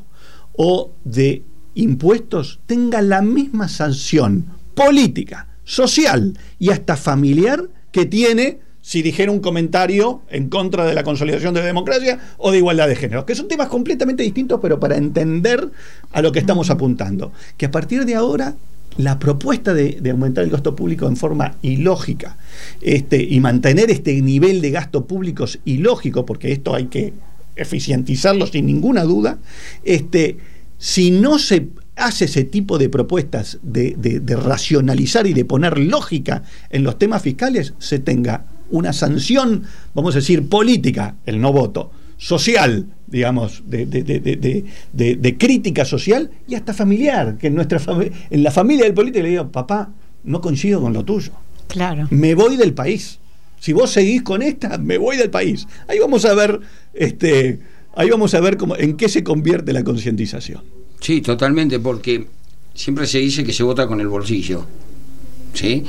o de impuestos tenga la misma sanción política, social y hasta familiar que tiene si dijera un comentario en contra de la consolidación de la democracia o de igualdad de género, que son temas completamente distintos, pero para entender a lo que estamos apuntando, que a partir de ahora la propuesta de, de aumentar el gasto público en forma ilógica este, y mantener este nivel de gasto público ilógico, porque esto hay que eficientizarlo sin ninguna duda, este, si no se hace ese tipo de propuestas de, de, de racionalizar y de poner lógica en los temas fiscales, se tenga una sanción, vamos a decir, política, el no voto, social, digamos, de, de, de, de, de, de crítica social y hasta familiar, que en nuestra fami- en la familia del político le digo, papá, no coincido con lo tuyo. Claro. Me voy del país. Si vos seguís con esta, me voy del país. Ahí vamos a ver, este, ahí vamos a ver cómo, en qué se convierte la concientización. Sí, totalmente, porque siempre se dice que se vota con el bolsillo, ¿sí?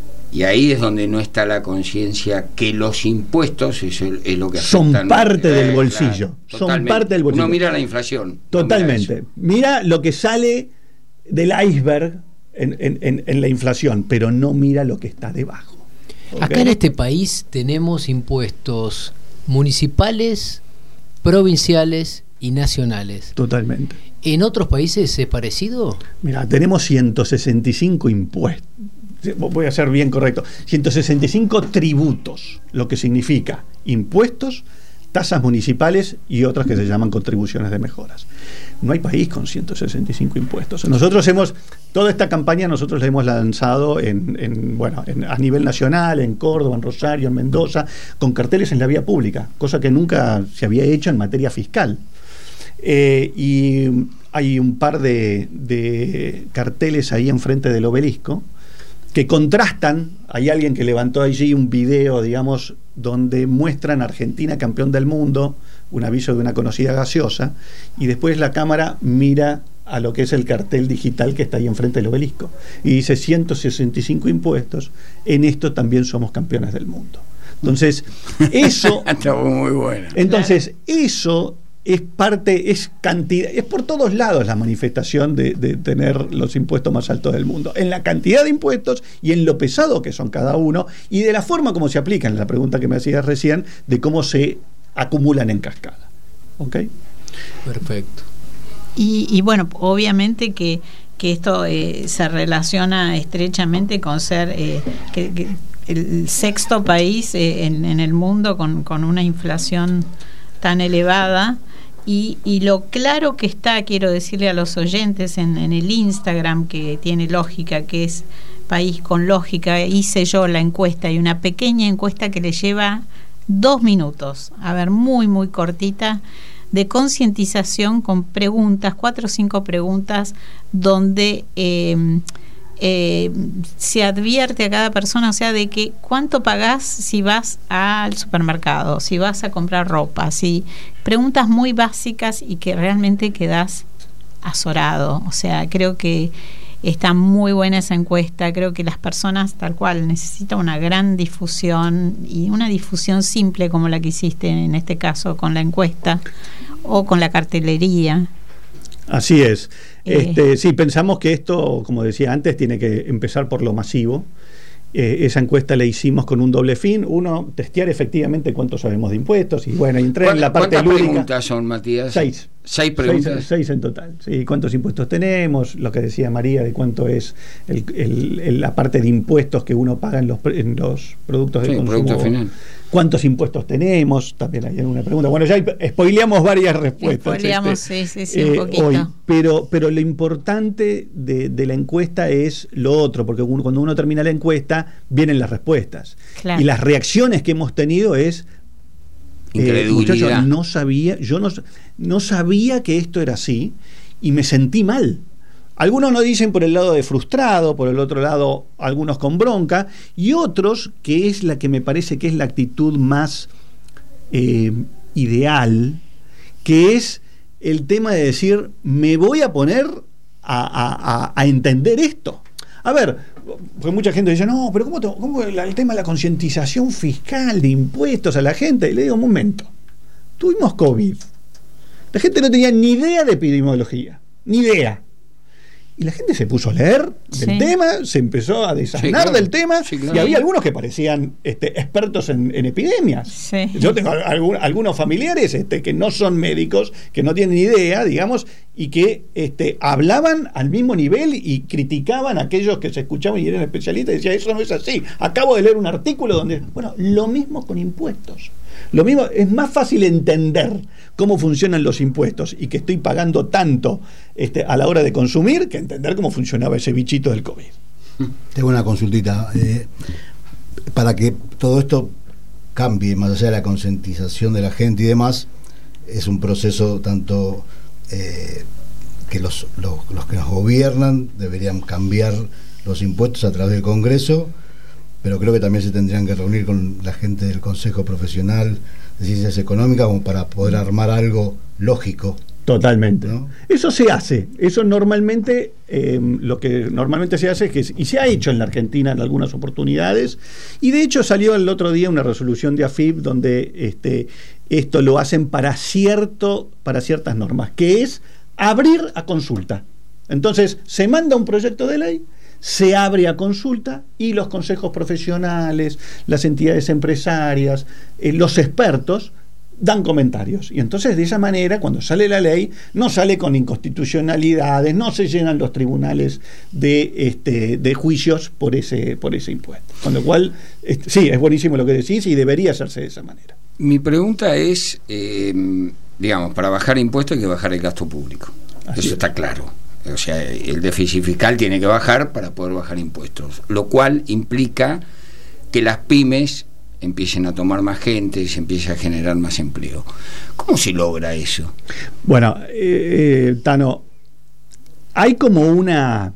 Y ahí es donde no está la conciencia que los impuestos es, el, es lo que son parte del bolsillo. Claro, son parte del bolsillo. Uno mira la inflación. Totalmente. No mira, mira lo que sale del iceberg en, en, en, en la inflación, pero no mira lo que está debajo. ¿Okay? Acá en este país tenemos impuestos municipales, provinciales y nacionales. Totalmente. ¿En otros países es parecido? Mira, tenemos ciento sesenta y cinco impuestos. Voy a ser bien correcto, ciento sesenta y cinco tributos, lo que significa impuestos, tasas municipales y otras que se llaman contribuciones de mejoras. No hay país con ciento sesenta y cinco impuestos. Nosotros hemos, toda esta campaña nosotros la hemos lanzado en, en bueno, en, a nivel nacional, en Córdoba, en Rosario, en Mendoza, con carteles en la vía pública, cosa que nunca se había hecho en materia fiscal. Eh, y hay un par de, de carteles ahí enfrente del obelisco que contrastan. Hay alguien que levantó allí un video, digamos, donde muestran a Argentina campeón del mundo, un aviso de una conocida gaseosa, y después la cámara mira a lo que es el cartel digital que está ahí enfrente del obelisco y dice ciento sesenta y cinco impuestos, en esto también somos campeones del mundo. Entonces, eso está muy bueno. Entonces, eso es parte, es cantidad, es por todos lados la manifestación de, de tener los impuestos más altos del mundo, en la cantidad de impuestos y en lo pesado que son cada uno y de la forma como se aplican, la pregunta que me hacías recién, de cómo se acumulan en cascada. ¿Ok? Perfecto. Y, y bueno, obviamente que, que esto eh, se relaciona estrechamente con ser eh, que, que el sexto país eh, en, en el mundo con, con una inflación tan elevada. Y, y lo claro que está, quiero decirle a los oyentes, en, en el Instagram, que tiene lógica, que es País con Lógica, hice yo la encuesta, y una pequeña encuesta que le lleva dos minutos, a ver, muy muy cortita, de concientización con preguntas, cuatro o cinco preguntas, donde eh, eh, se advierte a cada persona, o sea, de que cuánto pagás si vas al supermercado, si vas a comprar ropa, si preguntas muy básicas y que realmente quedás azorado. O sea, creo que está muy buena esa encuesta. Creo que las personas, tal cual, necesitan una gran difusión, y una difusión simple como la que hiciste en este caso con la encuesta o con la cartelería. Así es. Eh. Este, sí, pensamos que esto, como decía antes, tiene que empezar por lo masivo. Eh, esa encuesta la hicimos con un doble fin. Uno, testear efectivamente cuánto sabemos de impuestos. Y bueno, entré en la parte ¿Cuántas lúdica. preguntas son, Matías? Seis. Seis preguntas. Seis, seis en total. Sí, ¿cuántos impuestos tenemos? Lo que decía María de cuánto es el, el, el, la parte de impuestos que uno paga en los, en los productos de Sí, consumo. producto final. ¿Cuántos impuestos tenemos? También hay alguna pregunta. Bueno, ya spoileamos varias respuestas. Spoileamos, este, sí, sí, sí, un eh, poquito. hoy. Pero, pero lo importante de, de la encuesta es lo otro, porque uno, cuando uno termina la encuesta, vienen las respuestas. Claro. Y las reacciones que hemos tenido es... Eh, muchachos, no sabía, yo no, no sabía que esto era así y me sentí mal. Algunos nos dicen por el lado de frustrado, por el otro lado algunos con bronca, y otros, que es la que me parece que es la actitud más eh, ideal, que es el tema de decir, me voy a poner a, a, a, a entender esto. A ver, porque mucha gente dice, no, pero ¿cómo, te, cómo el, el tema de la concientización fiscal, de impuestos a la gente? Y le digo, un momento, tuvimos COVID. La gente no tenía ni idea de epidemiología, ni idea. Y la gente se puso a leer del Sí. tema, se empezó a desasnar Sí, claro. del tema, Sí, claro. y había algunos que parecían este, expertos en, en epidemias. Sí. Yo tengo algún, algunos familiares este, que no son médicos, que no tienen idea, digamos, y que este, hablaban al mismo nivel y criticaban a aquellos que se escuchaban y eran especialistas y decían, eso no es así. Acabo de leer un artículo donde... Bueno, lo mismo con impuestos. Lo mismo, es más fácil entender cómo funcionan los impuestos y que estoy pagando tanto este, a la hora de consumir, que entender cómo funcionaba ese bichito del COVID. Tengo una consultita. Eh, para que todo esto cambie, más allá de la concientización de la gente y demás, es un proceso tanto eh, que los, los, los que nos gobiernan deberían cambiar los impuestos a través del Congreso, pero creo que también se tendrían que reunir con la gente del Consejo Profesional de Ciencias Económicas como para poder armar algo lógico. Totalmente. ¿No? Eso se hace. Eso normalmente, eh, lo que normalmente se hace es que, y se ha hecho en la Argentina en algunas oportunidades, y de hecho salió el otro día una resolución de A F I P donde este, esto lo hacen para cierto, para ciertas normas, que es abrir a consulta. Entonces, se manda un proyecto de ley, se abre a consulta y los consejos profesionales, las entidades empresarias, eh, los expertos dan comentarios. Y entonces de esa manera, cuando sale la ley, no sale con inconstitucionalidades, no se llenan los tribunales de, este, de juicios por ese, por ese impuesto. Con lo cual, este, sí, es buenísimo lo que decís y debería hacerse de esa manera. Mi pregunta es, eh, digamos, para bajar impuestos hay que bajar el gasto público. Así Eso es. está claro. O sea, el déficit fiscal tiene que bajar para poder bajar impuestos, lo cual implica que las pymes empiecen a tomar más gente y se empiece a generar más empleo. ¿Cómo se logra eso? Bueno, eh, eh, Tano, hay como una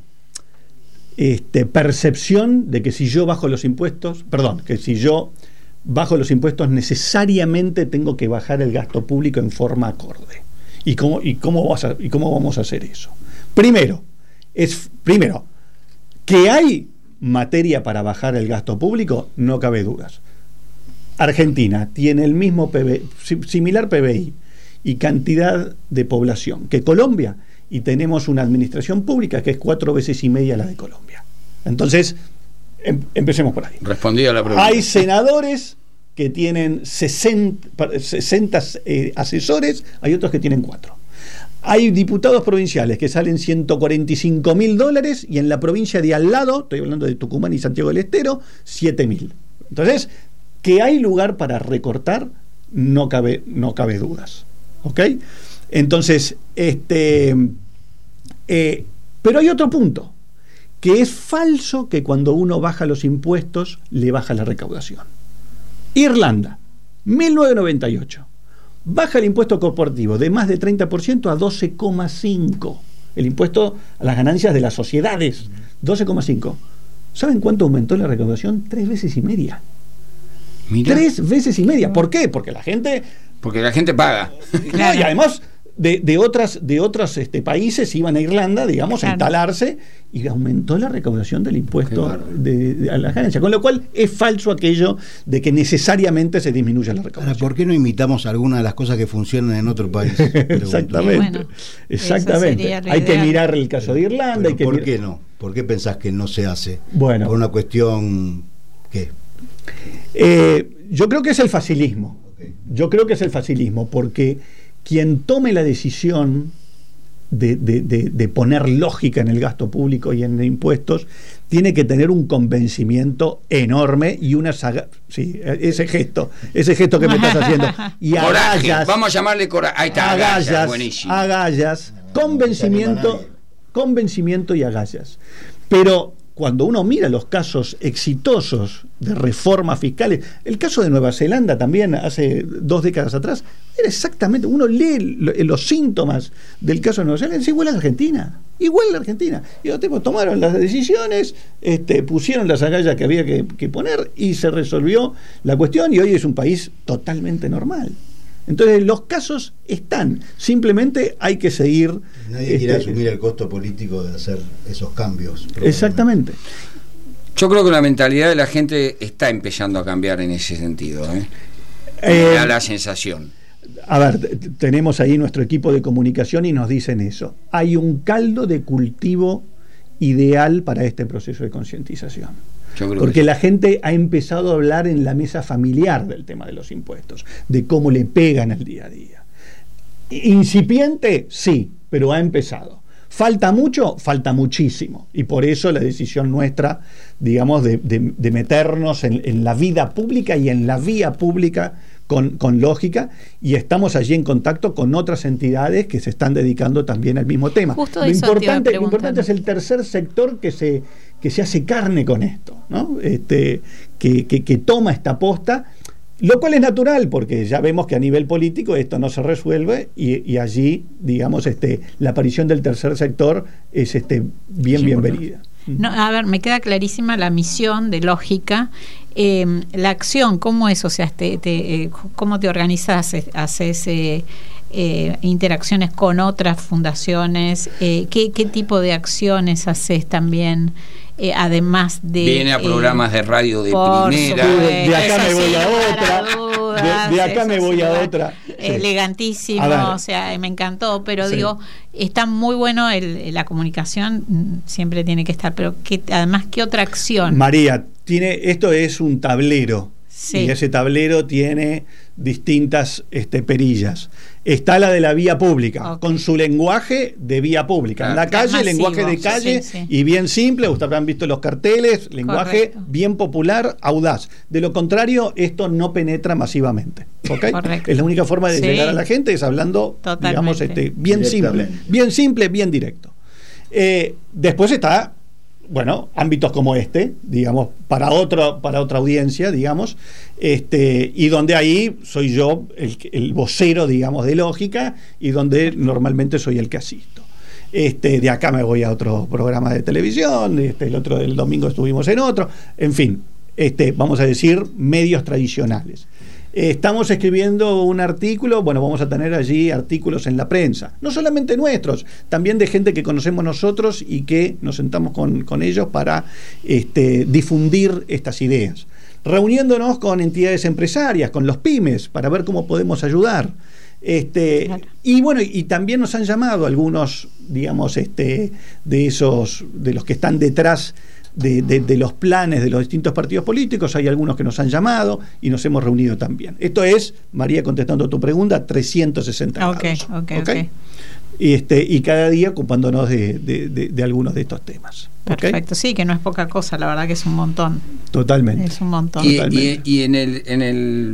este, percepción de que si yo bajo los impuestos, perdón, que si yo bajo los impuestos necesariamente tengo que bajar el gasto público en forma acorde. ¿Y cómo, y cómo, vas a, y cómo vamos a hacer eso? Primero, es, primero, que hay materia para bajar el gasto público, no cabe dudas. Argentina tiene el mismo P B I, similar P B I y cantidad de población que Colombia, y tenemos una administración pública que es cuatro veces y media la de Colombia. Entonces, em, empecemos por ahí. Respondí a la pregunta. Hay senadores que tienen sesenta, sesenta eh, asesores, hay otros que tienen cuatro. Hay diputados provinciales que salen ciento cuarenta y cinco mil dólares y en la provincia de al lado, estoy hablando de Tucumán y Santiago del Estero, siete mil. Entonces, que hay lugar para recortar, no cabe, no cabe dudas. ¿Ok? Entonces, este, eh, pero hay otro punto, que es falso que cuando uno baja los impuestos, le baja la recaudación. Irlanda, mil novecientos noventa y ocho. baja el impuesto corporativo de más de treinta por ciento a doce coma cinco por ciento. El impuesto a las ganancias de las sociedades, doce coma cinco por ciento. ¿Saben cuánto aumentó la recaudación? Tres veces y media. Mirá. Tres veces y media. ¿Por qué? Porque la gente... Porque la gente paga. No, y además de, de otras de otros este, países iban a Irlanda, digamos, claro, a instalarse, y aumentó la recaudación del impuesto de, de, a las ganancias. Con lo cual es falso aquello de que necesariamente se disminuya la recaudación. Ahora, ¿por qué no imitamos algunas de las cosas que funcionan en otro país? Exactamente. Bueno, exactamente. Hay que mirar el caso de Irlanda. Pero hay que ¿por mir- qué no? ¿Por qué pensás que no se hace? Bueno. ¿Por una cuestión qué? Eh, yo creo que es el facilismo. Okay. Yo creo que es el facilismo, porque quien tome la decisión de, de, de, de poner lógica en el gasto público y en impuestos tiene que tener un convencimiento enorme y una saga, sí, ese gesto, ese gesto que me estás haciendo. Y coraje, agallas, vamos a llamarle coraje. Ahí está, agallas, agallas, buenísimo. agallas, convencimiento, convencimiento y agallas. Pero cuando uno mira los casos exitosos de reformas fiscales, el caso de Nueva Zelanda también hace dos décadas atrás, era exactamente, uno lee lo, los síntomas del caso de Nueva Zelanda, es igual a la Argentina, igual a la Argentina. Y los tipos tomaron las decisiones, este, pusieron las agallas que había que, que poner y se resolvió la cuestión, y hoy es un país totalmente normal. Entonces los casos están, simplemente hay que seguir. Nadie este, quiere asumir el costo político de hacer esos cambios. Exactamente. Yo creo que la mentalidad de la gente está empezando a cambiar en ese sentido, ¿eh? Eh, Me da la sensación. A ver, t- tenemos ahí nuestro equipo de comunicación y nos dicen eso. Hay un caldo de cultivo ideal para este proceso de concientización. Porque sí. La gente ha empezado a hablar en la mesa familiar del tema de los impuestos, de cómo le pegan al día a día. Incipiente, sí, pero ha empezado. ¿Falta mucho? Falta muchísimo. Y por eso la decisión nuestra, digamos, de, de, de meternos en, en la vida pública y en la vía pública con, con lógica, y estamos allí en contacto con otras entidades que se están dedicando también al mismo tema. Justo Lo eso te iba a importante, lo preguntar. importante es el tercer sector que se, que se hace carne con esto, ¿no? Este, que, que, que toma esta posta. Lo cual es natural, porque ya vemos que a nivel político esto no se resuelve, y, y allí, digamos, este, la aparición del tercer sector es este, bien Sí, bienvenida. No, a ver, me queda clarísima la misión de lógica. Eh, la acción, ¿cómo es? O sea, te, te, eh, ¿cómo te organizas? ¿Haces eh, eh, interacciones con otras fundaciones? Eh, ¿qué, ¿Qué tipo de acciones haces también? Eh, además de... Viene a programas eh, de radio de por primera. supuesto. De, de acá Eso me voy sí, a para otra. dudas, de, de acá eso me voy sí, a va. otra. Sí. Elegantísimo, A ver. o sea, me encantó, pero Sí. digo, está muy bueno el, la comunicación, mm, siempre tiene que estar, pero ¿qué, además, ¿qué otra acción? María, tiene, esto es un tablero. Sí. Y ese tablero tiene distintas este, perillas. Está la de la vía pública, Ok. con su lenguaje de vía pública. En la Claro. calle, Masivo, lenguaje de sí, calle, sí, sí. y bien simple. Ustedes habrán visto los carteles, lenguaje Correcto. bien popular, audaz. De lo contrario, esto no penetra masivamente. ¿Ok? Correcto. Es la única forma de Sí. llegar a la gente, es hablando, Totalmente. digamos, este, bien simple. Directamente. Bien simple, bien directo. Eh, después está, bueno, ámbitos como este, digamos, para otro, para otra audiencia, digamos, este, y donde ahí soy yo el, el vocero, digamos, de lógica, y donde normalmente soy el que asisto. Este, de acá me voy a otro programa de televisión, este, el otro del domingo estuvimos en otro, en fin, este, vamos a decir, medios tradicionales. Estamos escribiendo un artículo, bueno, vamos a tener allí artículos en la prensa, no solamente nuestros, también de gente que conocemos nosotros y que nos sentamos con, con ellos para este, difundir estas ideas. Reuniéndonos con entidades empresarias, con los pymes, para ver cómo podemos ayudar. Este, Claro. Y bueno, y también nos han llamado algunos, digamos, este, de esos, de los que están detrás De, de, de los planes de los distintos partidos políticos. Hay algunos que nos han llamado y nos hemos reunido también. Esto es, María, contestando a tu pregunta, trescientos sesenta Ok, grados. ok, ¿Ok? ok. Y, este, y cada día ocupándonos de, de, de, de algunos de estos temas. ¿Ok? Perfecto, sí, que no es poca cosa, la verdad que es un montón. Totalmente. Es un montón. Y, Totalmente. y- y en el en el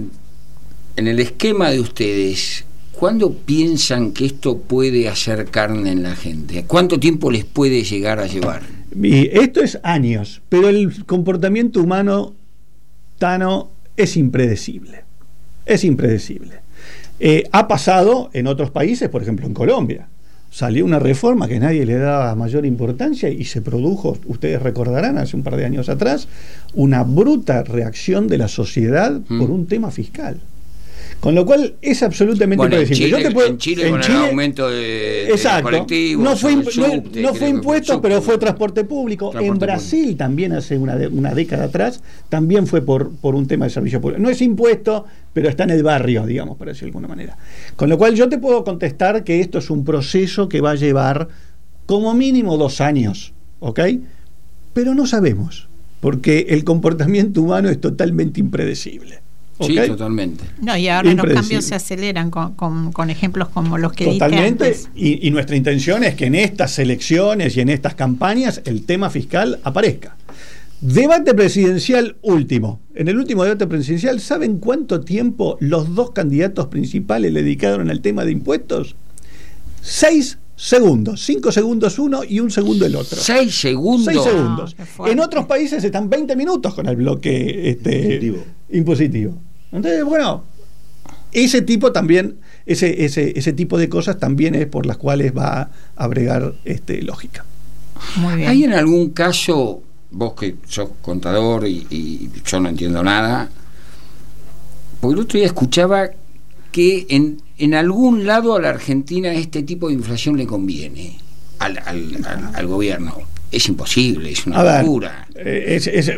en el esquema de ustedes, ¿cuándo piensan que esto puede hacer carne en la gente? ¿Cuánto tiempo les puede llegar a llevar? Y esto es años, pero el comportamiento humano, Tano, es impredecible. Es impredecible. Eh, ha pasado en otros países, por ejemplo en Colombia. Salió una reforma que nadie le daba mayor importancia y se produjo, ustedes recordarán, hace un par de años atrás, una bruta reacción de la sociedad mm. por un tema fiscal. Con lo cual es absolutamente bueno, impredecible. En Chile, Yo te puedo, en Chile en con Chile, el aumento de, de exacto, colectivos, no fue, imp subte, no, no fue impuesto, subte, pero fue transporte público. Transporte en Brasil público. También hace una, de, una década atrás, también fue por, por un tema de servicio público. No es impuesto, pero está en el barrio, digamos, por decirlo de alguna manera. Con lo cual yo te puedo contestar que esto es un proceso que va a llevar como mínimo dos años, ¿ok? Pero no sabemos, porque el comportamiento humano es totalmente impredecible. ¿Okay? Sí, totalmente. No, y ahora los cambios se aceleran con, con, con ejemplos como los que totalmente, diste antes. Y, y nuestra intención es que en estas elecciones y en estas campañas el tema fiscal aparezca. Debate presidencial último. En el último debate presidencial, ¿saben cuánto tiempo los dos candidatos principales le dedicaron al tema de impuestos? Seis segundos, cinco segundos uno y un segundo el otro. Seis segundos. Seis segundos. No, en otros países están veinte minutos con el bloque este, impositivo. impositivo. Entonces, bueno, ese tipo también, ese, ese, ese tipo de cosas también es por las cuales va a bregar este, lógica. Muy bien. ¿Hay en algún caso, vos que sos contador y, y yo no entiendo nada, porque el otro día escuchaba que en, en algún lado a la Argentina este tipo de inflación le conviene al, al, al, al gobierno? Es imposible, es una a locura. Ver, es, es,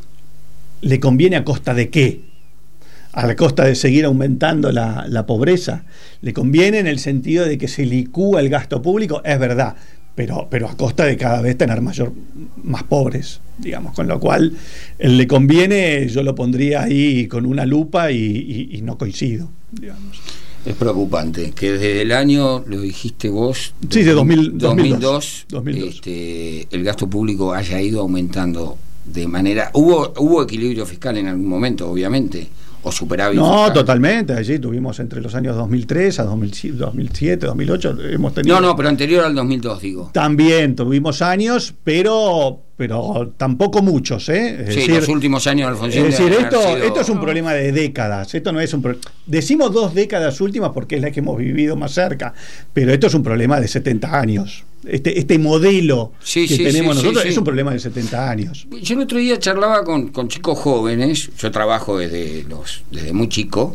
¿le conviene a costa de qué? ¿A la costa de seguir aumentando la, la pobreza? ¿Le conviene en el sentido de que se licúa el gasto público? Es verdad, pero, pero a costa de cada vez tener mayor, más pobres, digamos, con lo cual el le conviene yo lo pondría ahí con una lupa y, y, y no coincido, digamos. Es preocupante que desde el año, lo dijiste vos, sí, de dos mil, dos mil dos, dos mil dos. Este, el gasto público haya ido aumentando de manera... Hubo, hubo equilibrio fiscal en algún momento, obviamente, o superávit no, fiscal. Totalmente, allí tuvimos entre los años dos mil tres a dos mil siete, dos mil ocho, hemos tenido... No, no, pero anterior al dos mil dos, digo. También tuvimos años, pero pero tampoco muchos, ¿eh? Es sí, decir, los últimos años de Alfonsín. Es decir, esto, sido... esto es un problema de décadas, esto no es un pro... Decimos dos décadas últimas porque es la que hemos vivido más cerca, pero esto es un problema de setenta años. Este, este modelo sí, que sí, tenemos sí, nosotros sí, es sí. un problema de setenta años. Yo el otro día charlaba con, con chicos jóvenes, yo trabajo desde los desde muy chico,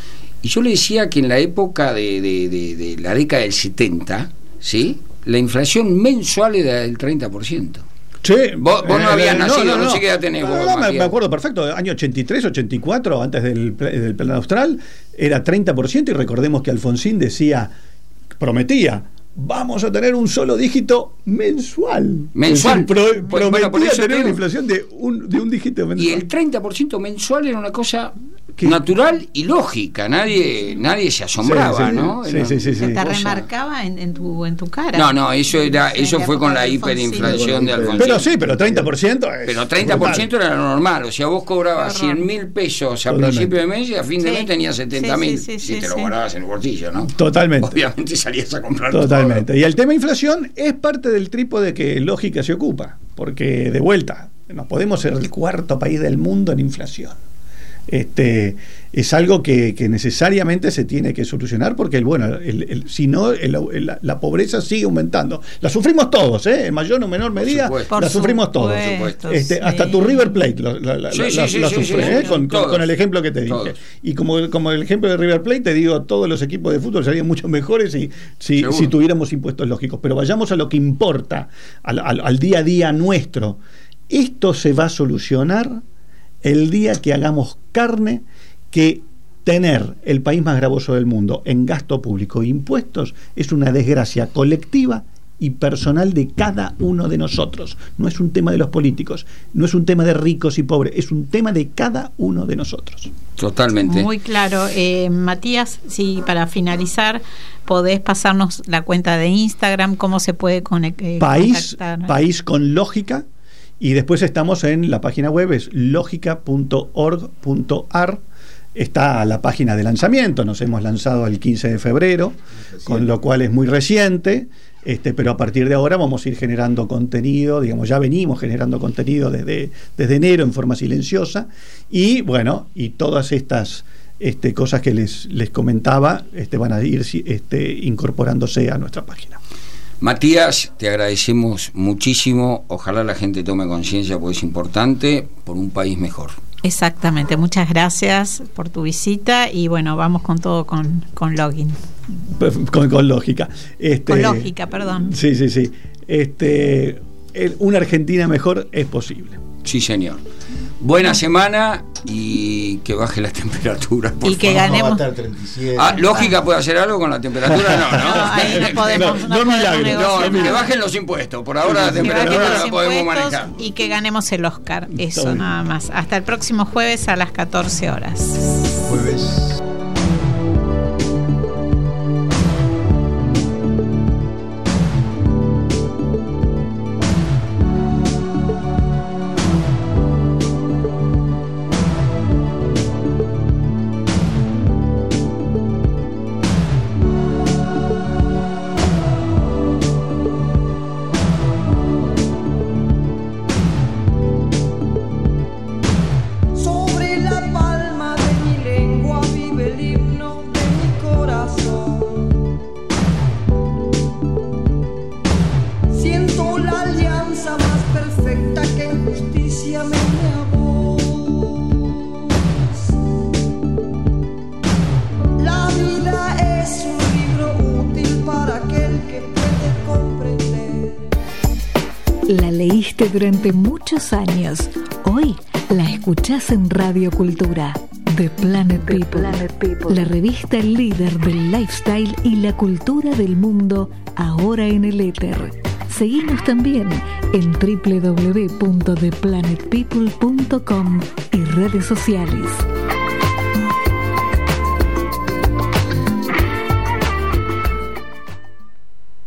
y yo le decía que en la época de, de, de, de la década del setenta, ¿sí?, la inflación mensual era del treinta por ciento. Sí, vos, vos no eh, habías no, nacido, no, no, no sé qué edad tenés no, vos, no, me, me acuerdo perfecto, año ochenta y tres, ochenta y cuatro, antes del, del plan austral, era treinta por ciento, y recordemos que Alfonsín decía, prometía, vamos a tener un solo dígito mensual. Mensual. Es decir, pro, pues, prometía bueno, tener tengo... una inflación de un, de un dígito mensual. Y el treinta por ciento mensual era una cosa ¿Qué? natural y lógica, nadie nadie se asombraba, sí, sí, ¿no? Sí, sí, sí, se sí. te remarcaba en, en, tu, en tu cara. No, no, eso era eso en fue con la de hiperinflación de Alfonsín. Pero sí, pero treinta por ciento es Pero treinta por ciento brutal. era lo normal, o sea, vos cobrabas cien mil pesos a Totalmente. principio de mes y a fin de Sí. mes tenías setenta mil, Sí, sí, sí, si sí, te lo sí. guardabas en el bolsillo, ¿no? Totalmente. Obviamente salías a comprar Totalmente. todo. Y el tema inflación es parte del trípode que lógica se ocupa, porque de vuelta, no podemos ser el cuarto país del mundo en inflación. Este es algo que, que necesariamente se tiene que solucionar, porque el, bueno, el, el, si no el, el, la, la pobreza sigue aumentando. La sufrimos todos, ¿eh? En mayor o menor medida la sufrimos todos. Este, sí. Hasta tu River Plate la, la, la, sí, sí, la, sí, la sí, sufre, sí, ¿eh? sí, con, con, con el ejemplo que te dije. Todos. Y como, como el ejemplo de River Plate, te digo, todos los equipos de fútbol serían mucho mejores si, si, si tuviéramos impuestos lógicos. Pero vayamos a lo que importa, al, al, al día a día nuestro. Esto se va a solucionar el día que hagamos carne que tener el país más gravoso del mundo en gasto público e impuestos es una desgracia colectiva y personal de cada uno de nosotros. No es un tema de los políticos, no es un tema de ricos y pobres, es un tema de cada uno de nosotros. Totalmente. Muy claro. Eh, Matías, si para finalizar podés pasarnos la cuenta de Instagram, cómo se puede conect- eh, país, contactar. País con lógica, y después estamos en la página web, es lógica punto org punto ar. Está la página de lanzamiento, nos hemos lanzado el quince de febrero, con lo cual es muy reciente, este, pero a partir de ahora vamos a ir generando contenido, digamos, ya venimos generando contenido desde, desde enero en forma silenciosa, y bueno, y todas estas este, cosas que les, les comentaba este, van a ir este, incorporándose a nuestra página. Matías, te agradecemos muchísimo. Ojalá la gente tome conciencia, porque es importante, por un país mejor. Exactamente, muchas gracias por tu visita y bueno, vamos con todo con, con login. Con, con lógica. Este, con lógica, perdón. Sí, sí, sí. Este, el, una Argentina mejor es posible. Sí, señor. Buena semana y que baje la temperatura, por y que favor. ganemos. Ah, ¿lógica puede hacer algo con la temperatura? No, no. No, ahí no podemos. No, no, no podemos milagro. negociar. No, que bajen los impuestos. Por ahora la temperatura la podemos manejar. Y que ganemos el Oscar. Eso, nada más. Hasta el próximo jueves a las catorce horas. Jueves. La leíste durante muchos años. Hoy la escuchás en Radio Cultura. The Planet People, Planet People, la revista líder del lifestyle y la cultura del mundo, ahora en el éter. Seguimos también en doble u doble u doble u punto the planet people punto com y redes sociales.